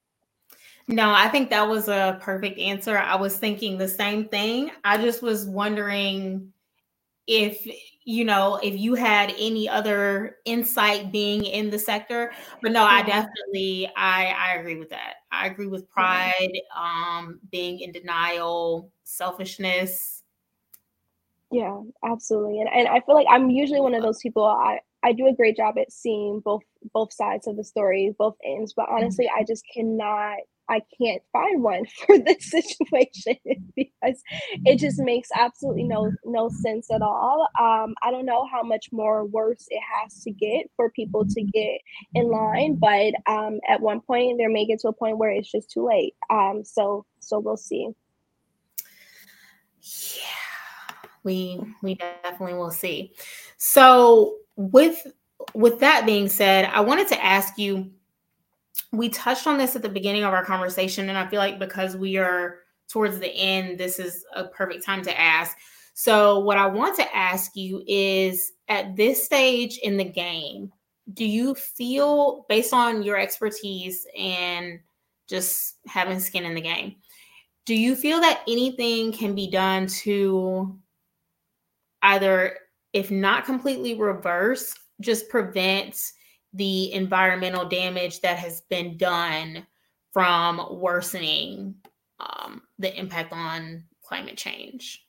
No, I think that was a perfect answer. I was thinking the same thing. I just was wondering if, you know, if you had any other insight being in the sector. But no, yeah. I definitely, I, I agree with that. I agree with pride, um, being in denial, selfishness. Yeah, absolutely. And and I feel like I'm usually one of those people, I, I do a great job at seeing both both sides of the story, both ends. But honestly, mm-hmm. I just cannot, I can't find one for this situation because it just makes absolutely no no sense at all. Um, I don't know how much more worse it has to get for people to get in line, but um, at one point, they're making it to a point where it's just too late. Um, so so we'll see. Yeah, we we definitely will see. So with with that being said, I wanted to ask you, we touched on this at the beginning of our conversation, and I feel like because we are towards the end, this is a perfect time to ask. So what I want to ask you is, at this stage in the game, do you feel, based on your expertise and just having skin in the game, do you feel that anything can be done to either, if not completely reverse, just prevent the environmental damage that has been done from worsening um, the impact on climate change?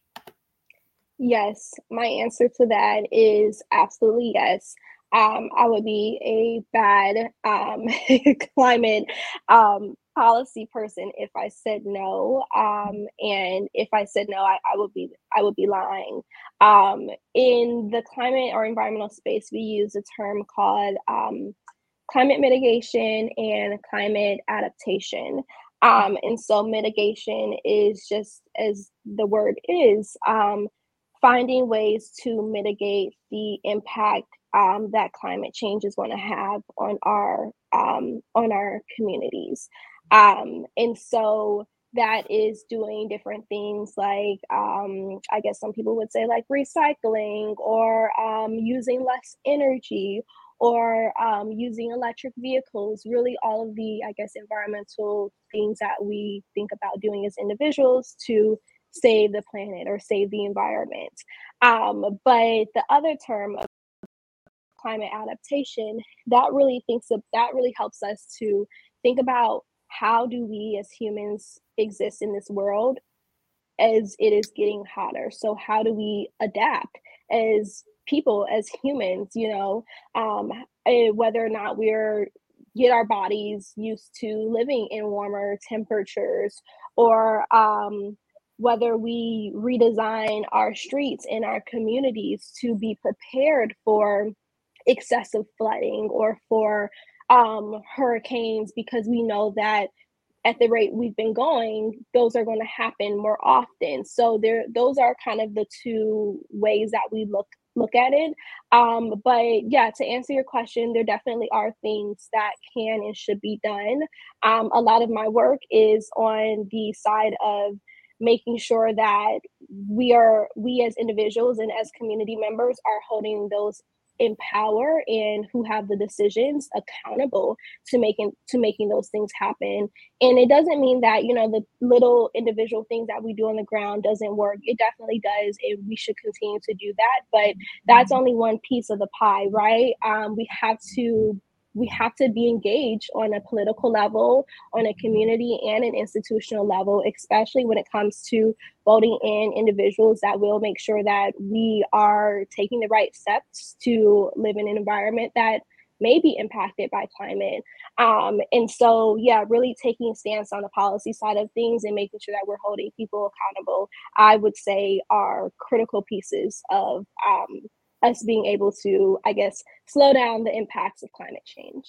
Yes, my answer to that is absolutely yes. Um, I would be a bad um, climate um, policy person if I said no. Um, and if I said no, I, I would be I would be lying. Um, in the climate or environmental space, we use a term called um, climate mitigation and climate adaptation. Um, and so mitigation is just as the word is. Um, finding ways to mitigate the impact um, that climate change is going to have on our um, on our communities, um, and so that is doing different things like um, I guess some people would say like recycling or um, using less energy or um, using electric vehicles. Really, all of the I guess environmental things that we think about doing as individuals to save the planet or save the environment. Um, but the other term of climate adaptation, that really thinks of that really helps us to think about how do we as humans exist in this world as it is getting hotter. So how do we adapt as people, as humans, you know, um, whether or not we're get our bodies used to living in warmer temperatures or um, whether we redesign our streets in our communities to be prepared for excessive flooding or for um, hurricanes, because we know that at the rate we've been going, those are going to happen more often. So there, those are kind of the two ways that we look look at it. Um, but yeah, to answer your question, there definitely are things that can and should be done. Um, a lot of my work is on the side of making sure that we are we as individuals and as community members are holding those in power and who have the decisions accountable to making to making those things happen. And it doesn't mean that, you know, the little individual things that we do on the ground doesn't work. It definitely does, and we should continue to do that, but that's only one piece of the pie, right? Um, we have to we have to be engaged on a political level, on a community and an institutional level, especially when it comes to voting in individuals that will make sure that we are taking the right steps to live in an environment that may be impacted by climate. Um, and so, yeah, really taking a stance on the policy side of things and making sure that we're holding people accountable, I would say, are critical pieces of um, us being able to, I guess, slow down the impacts of climate change.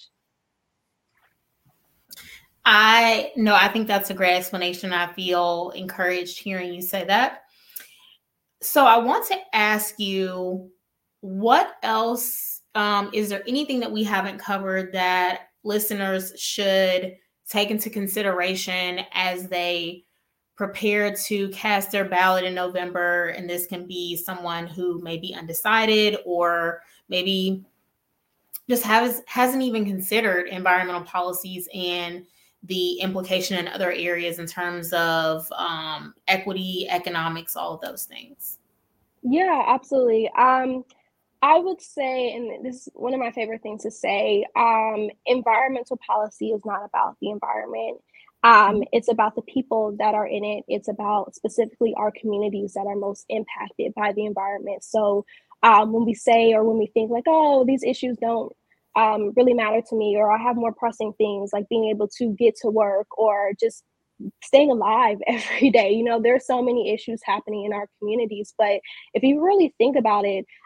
I no, I think that's a great explanation. I feel encouraged hearing you say that. So I want to ask you, what else, um, is there anything that we haven't covered that listeners should take into consideration as they prepare to cast their ballot in November? And this can be someone who may be undecided or maybe just has, hasn't even considered environmental policies and the implication in other areas in terms of um, equity, economics, all of those things. Yeah, absolutely. Um, I would say, and this is one of my favorite things to say, um, environmental policy is not about the environment. Um, it's about the people that are in it. It's about specifically our communities that are most impacted by the environment. So um, when we say or when we think like, oh, these issues don't um, really matter to me, or I have more pressing things like being able to get to work or just staying alive every day. You know, there's so many issues happening in our communities, but if you really think about it,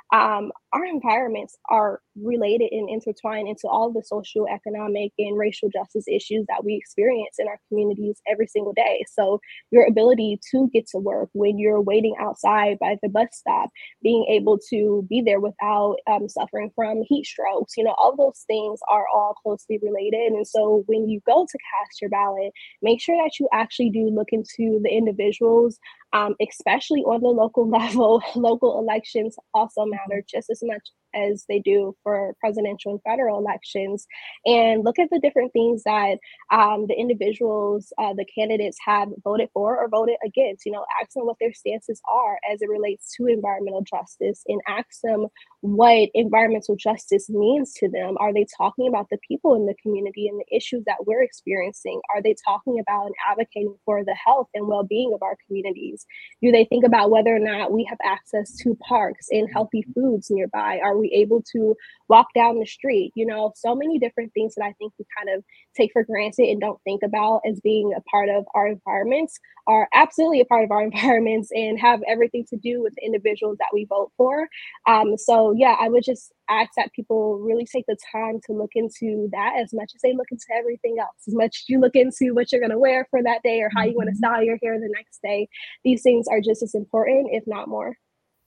um, our environments are related and intertwined into all the social, economic, and racial justice issues that we experience in our communities every single day. So your ability to get to work when you're waiting outside by the bus stop, being able to be there without um, suffering from heat strokes, you know, all those things are all closely related. And so when you go to cast your ballot, make sure that you actually do look into the individuals, um, especially on the local level. Local elections also matter just as much as they do for presidential and federal elections. And look at the different things that um, the individuals, uh, the candidates have voted for or voted against. You know, ask them what their stances are as it relates to environmental justice, and ask them what environmental justice means to them. Are they talking about the people in the community and the issues that we're experiencing? Are they talking about and advocating for the health and well-being of our communities? Do they think about whether or not we have access to parks and healthy foods nearby? Are we able to walk down the street? You know, so many different things that I think we kind of take for granted and don't think about as being a part of our environments are absolutely a part of our environments and have everything to do with the individuals that we vote for. Um, so yeah, I would just ask that people really take the time to look into that as much as they look into everything else. As much as you look into what you're going to wear for that day or how you want to style your hair the next day, these things are just as important, if not more.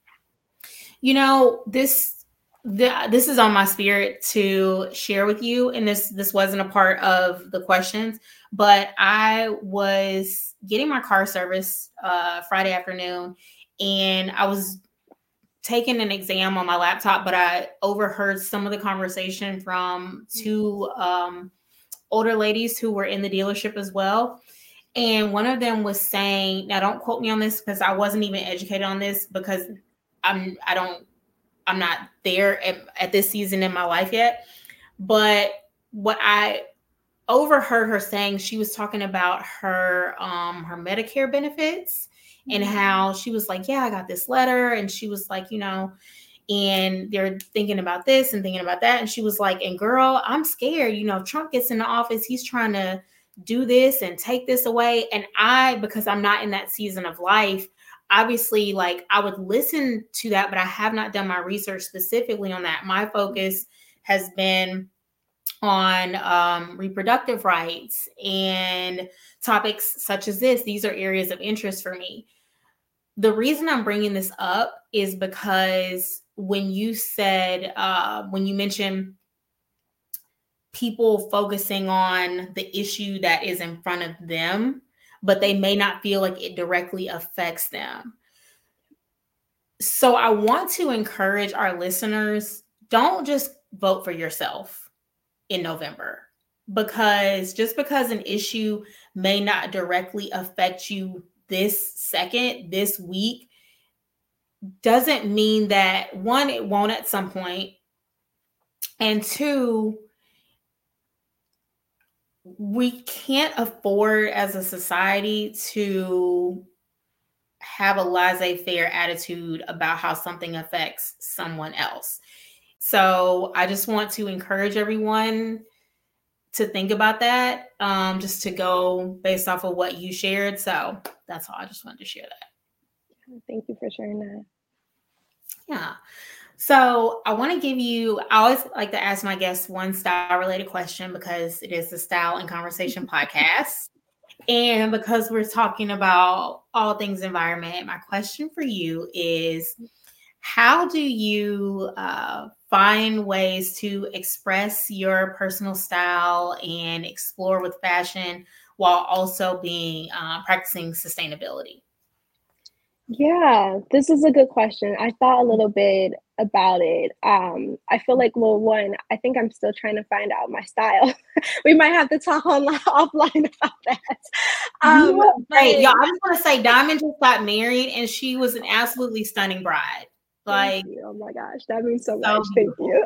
You know, this the, this is on my spirit to share with you, and this this wasn't a part of the questions, but I was getting my car serviced uh, Friday afternoon, and I was taking an exam on my laptop, but I overheard some of the conversation from two um, older ladies who were in the dealership as well. And one of them was saying, now don't quote me on this because I wasn't even educated on this because I'm, I don't, I'm not there at, at this season in my life yet. But what I overheard her saying, she was talking about her, um, her Medicare benefits. And how she was like, yeah, I got this letter. And she was like, you know, and they're thinking about this and thinking about that. And she was like, and girl, I'm scared. You know, if Trump gets in the office, he's trying to do this and take this away. And I, because I'm not in that season of life, obviously, like I would listen to that, but I have not done my research specifically on that. My focus has been on um, reproductive rights and topics such as this. These are areas of interest for me. The reason I'm bringing this up is because when you said, uh, when you mentioned people focusing on the issue that is in front of them, but they may not feel like it directly affects them. So I want to encourage our listeners, don't just vote for yourself in November, because just because an issue may not directly affect you this second, this week, doesn't mean that one, it won't at some point, and two, we can't afford as a society to have a laissez-faire attitude about how something affects someone else. So I just want to encourage everyone to think about that, um, just to go based off of what you shared. So that's all. I just wanted to share that. Thank you for sharing that. Yeah. So I want to give you, I always like to ask my guests one style related question because it is the Style and Conversation podcast. And because we're talking about all things environment, my question for you is, how do you uh, find ways to express your personal style and explore with fashion while also being uh, practicing sustainability? Yeah, this is a good question. I thought a little bit about it. Um, I feel like, well, one, I think I'm still trying to find out my style. We might have to talk online offline about that. Um, yeah, but hey, y'all, I just want to say Diamond just got married and she was an absolutely stunning bride. Like, thank you. Oh my gosh, that means so, so much. Thank you.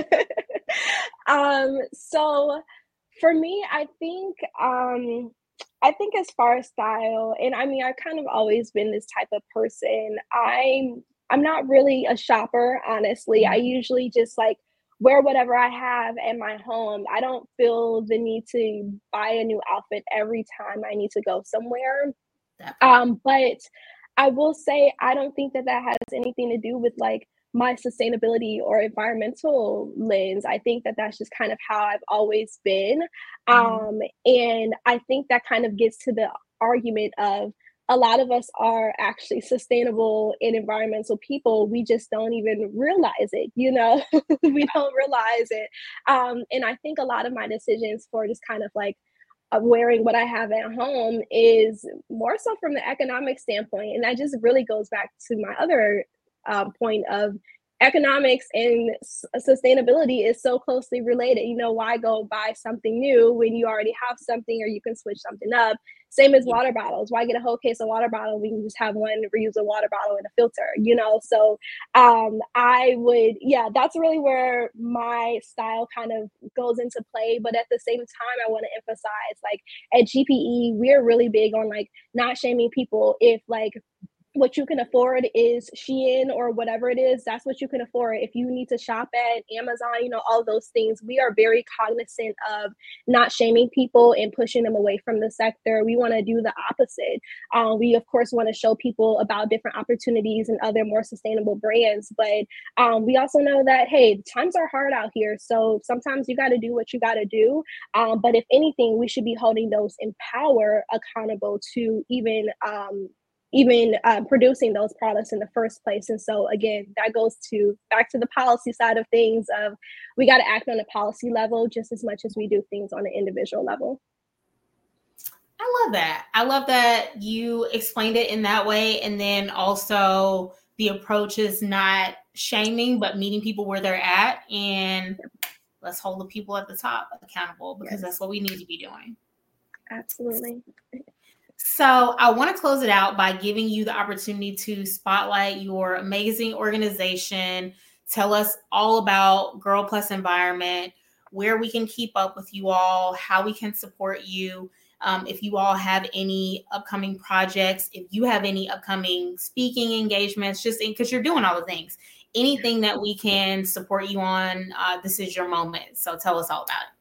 um, so for me, I think um I think as far as style, and I mean, I've kind of always been this type of person. I'm I'm not really a shopper, honestly. I usually just like wear whatever I have at my home. I don't feel the need to buy a new outfit every time I need to go somewhere. Um, but I will say I don't think that that has anything to do with like my sustainability or environmental lens. I think that that's just kind of how I've always been. Mhm. Um, and I think that kind of gets to the argument of a lot of us are actually sustainable and environmental people. We just don't even realize it, you know? We don't realize it. Um, and I think a lot of my decisions for just kind of like of wearing what I have at home is more so from the economic standpoint. And that just really goes back to my other um, point of economics and s- sustainability is so closely related. You know, why go buy something new when you already have something or you can switch something up? Same as Yeah. water bottles. Why get a whole case of water bottle? We can just have one reusable water bottle and a filter, you know? So um, I would, yeah, that's really where my style kind of goes into play. But at the same time, I want to emphasize like at G P E, we're really big on like not shaming people if like what you can afford is Shein or whatever it is, that's what you can afford. If you need to shop at Amazon, you know, all those things, we are very cognizant of not shaming people and pushing them away from the sector. We want to do the opposite. Um, we, of course, want to show people about different opportunities and other more sustainable brands. But um, we also know that, hey, times are hard out here. So sometimes you got to do what you got to do. Um, but if anything, we should be holding those in power accountable to even um, even uh, producing those products in the first place. And so again, that goes to back to the policy side of things of we got to act on a policy level just as much as we do things on an individual level. I love that. I love that you explained it in that way. And then also the approach is not shaming, but meeting people where they're at. And let's hold the people at the top accountable because Yes, that's what we need to be doing. absolutely. So I want to close it out by giving you the opportunity to spotlight your amazing organization. Tell us all about Girl Plus Environment, where we can keep up with you all, how we can support you. Um, if you all have any upcoming projects, if you have any upcoming speaking engagements, just because you're doing all the things, anything that we can support you on, uh, this is your moment. So tell us all about it.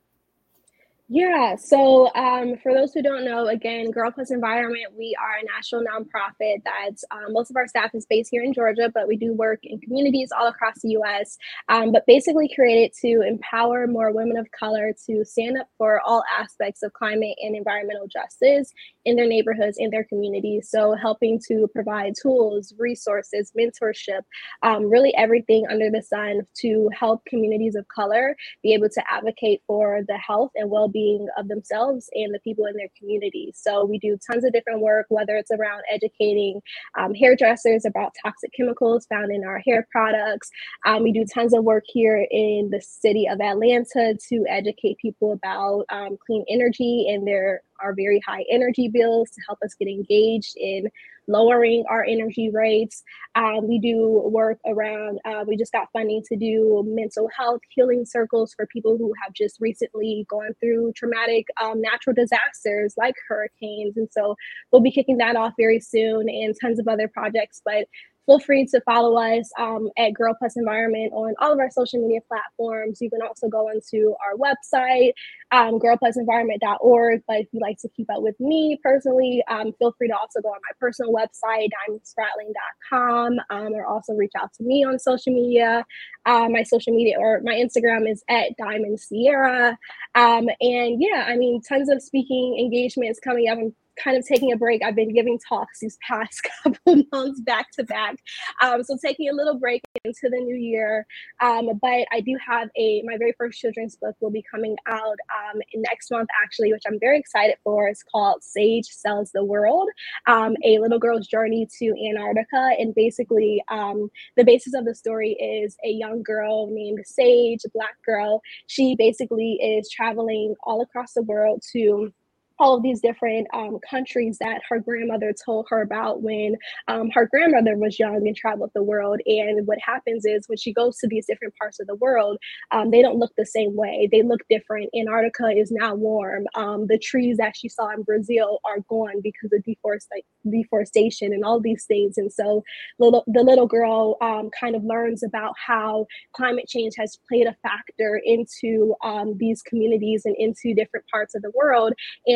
Yeah, so um, for those who don't know, again, Girl Plus Environment, we are a national nonprofit that's um, most of our staff is based here in Georgia, but we do work in communities all across the U S. Um, but basically created to empower more women of color to stand up for all aspects of climate and environmental justice in their neighborhoods, in their communities. So helping to provide tools, resources, mentorship, um, really everything under the sun to help communities of color be able to advocate for the health and well-being of themselves and the people in their community. So we do tons of different work, whether it's around educating um, hairdressers about toxic chemicals found in our hair products. Um, we do tons of work here in the city of Atlanta to educate people about um, clean energy and their our very high energy bills to help us get engaged in lowering our energy rates. Um, we do work around, uh, we just got funding to do mental health healing circles for people who have just recently gone through traumatic um, natural disasters like hurricanes. And so we'll be kicking that off very soon and tons of other projects. But feel free to follow us um, at Girl Plus Environment on all of our social media platforms. You can also go onto our website, um, girl plus environment dot org. But if you like to keep up with me personally, um, feel free to also go on my personal website, diamond spratling dot com, um, or also reach out to me on social media. Uh, my social media or my Instagram is at Diamond Sierra. Um, and yeah, I mean, tons of speaking engagements coming up. I'm kind of taking a break. I've been giving talks these past couple months back to back. Um, so taking a little break into the new year. Um, but I do have a, my very first children's book will be coming out um, next month, actually, which I'm very excited for. It's called Sage Sells the World, um, a little girl's journey to Antarctica. And basically, um, the basis of the story is a young girl named Sage, a Black girl. She basically is traveling all across the world to all of these different um, countries that her grandmother told her about when um, her grandmother was young and traveled the world. And what happens is when she goes to these different parts of the world, um, they don't look the same way. They look different. Antarctica is now warm. Um, the trees that she saw in Brazil are gone because of deforest- deforestation and all these things. And so little, the little girl um, kind of learns about how climate change has played a factor into um, these communities and into different parts of the world. And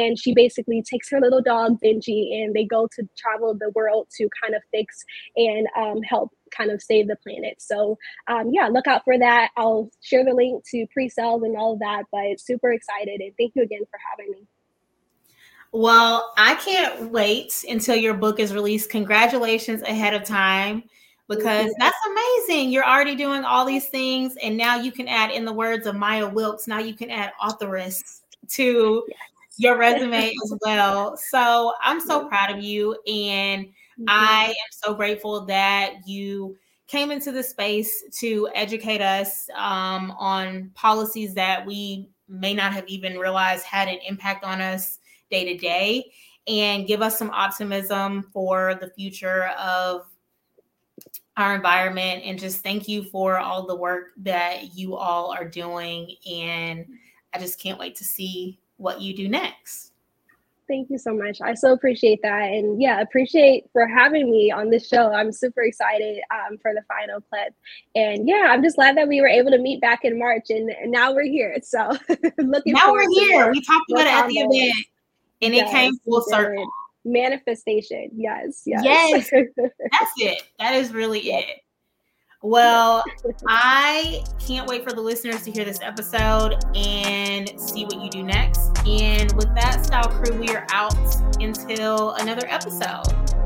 and she basically takes her little dog Benji, and they go to travel the world to kind of fix and um, help kind of save the planet. So um, yeah, look out for that. I'll share the link to pre-sales and all of that, but super excited, and thank you again for having me. Well, I can't wait until your book is released. Congratulations ahead of time, because that's amazing. You're already doing all these things, and now you can add, in the words of Maya Wilkes, now you can add authoress to yes. your resume as well. So I'm so proud of you, and mm-hmm. I am so grateful that you came into the space to educate us um, on policies that we may not have even realized had an impact on us day to day, and give us some optimism for the future of our environment. And just thank you for all the work that you all are doing. And I just can't wait to see what you do next. Thank you so much. I so appreciate that. And yeah, appreciate for having me on this show. I'm super excited um, for the final clip. And yeah, I'm just glad that we were able to meet back in March, and, and now we're here. So looking now forward we're here. To we talked about it at the event. And yes, it came full circle. Manifestation. Yes. Yes. Yes. That's it. That is really yep. it. Well, I can't wait for the listeners to hear this episode and see what you do next. And with that, Style Crew, we are out until another episode.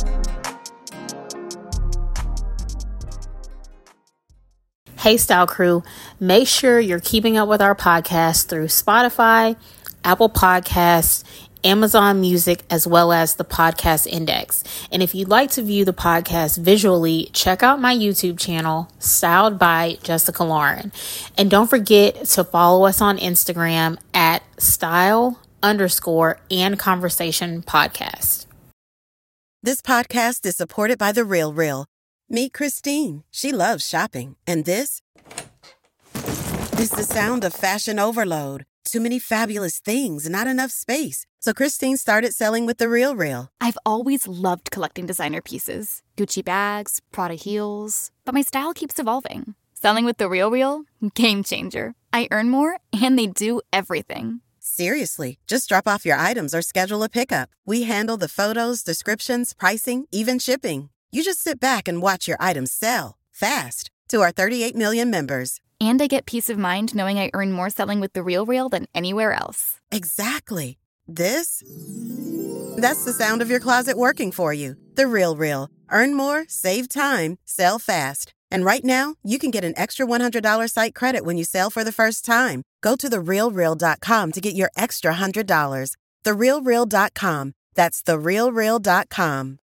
Hey, Style Crew, make sure you're keeping up with our podcast through Spotify, Apple Podcasts, Amazon Music, as well as the Podcast Index. And if you'd like to view the podcast visually, check out my YouTube channel, Styled by Jessica Lauren. And don't forget to follow us on Instagram at style underscore and conversation podcast. This podcast is supported by The Real Real. Meet Christine. She loves shopping. And this is the sound of fashion overload. Too many fabulous things, not enough space. So Christine started selling with The Real Real. I've always loved collecting designer pieces. Gucci bags, Prada heels. But my style keeps evolving. Selling with The Real Real? Game changer. I earn more, and they do everything. Seriously, just drop off your items or schedule a pickup. We handle the photos, descriptions, pricing, even shipping. You just sit back and watch your items sell fast to our thirty-eight million members. And I get peace of mind knowing I earn more selling with The Real Real than anywhere else. Exactly. This? That's the sound of your closet working for you. The Real Real. Earn more, save time, sell fast. And right now, you can get an extra one hundred dollars site credit when you sell for the first time. Go to the real real dot com to get your extra one hundred dollars. the real real dot com. That's the real real dot com.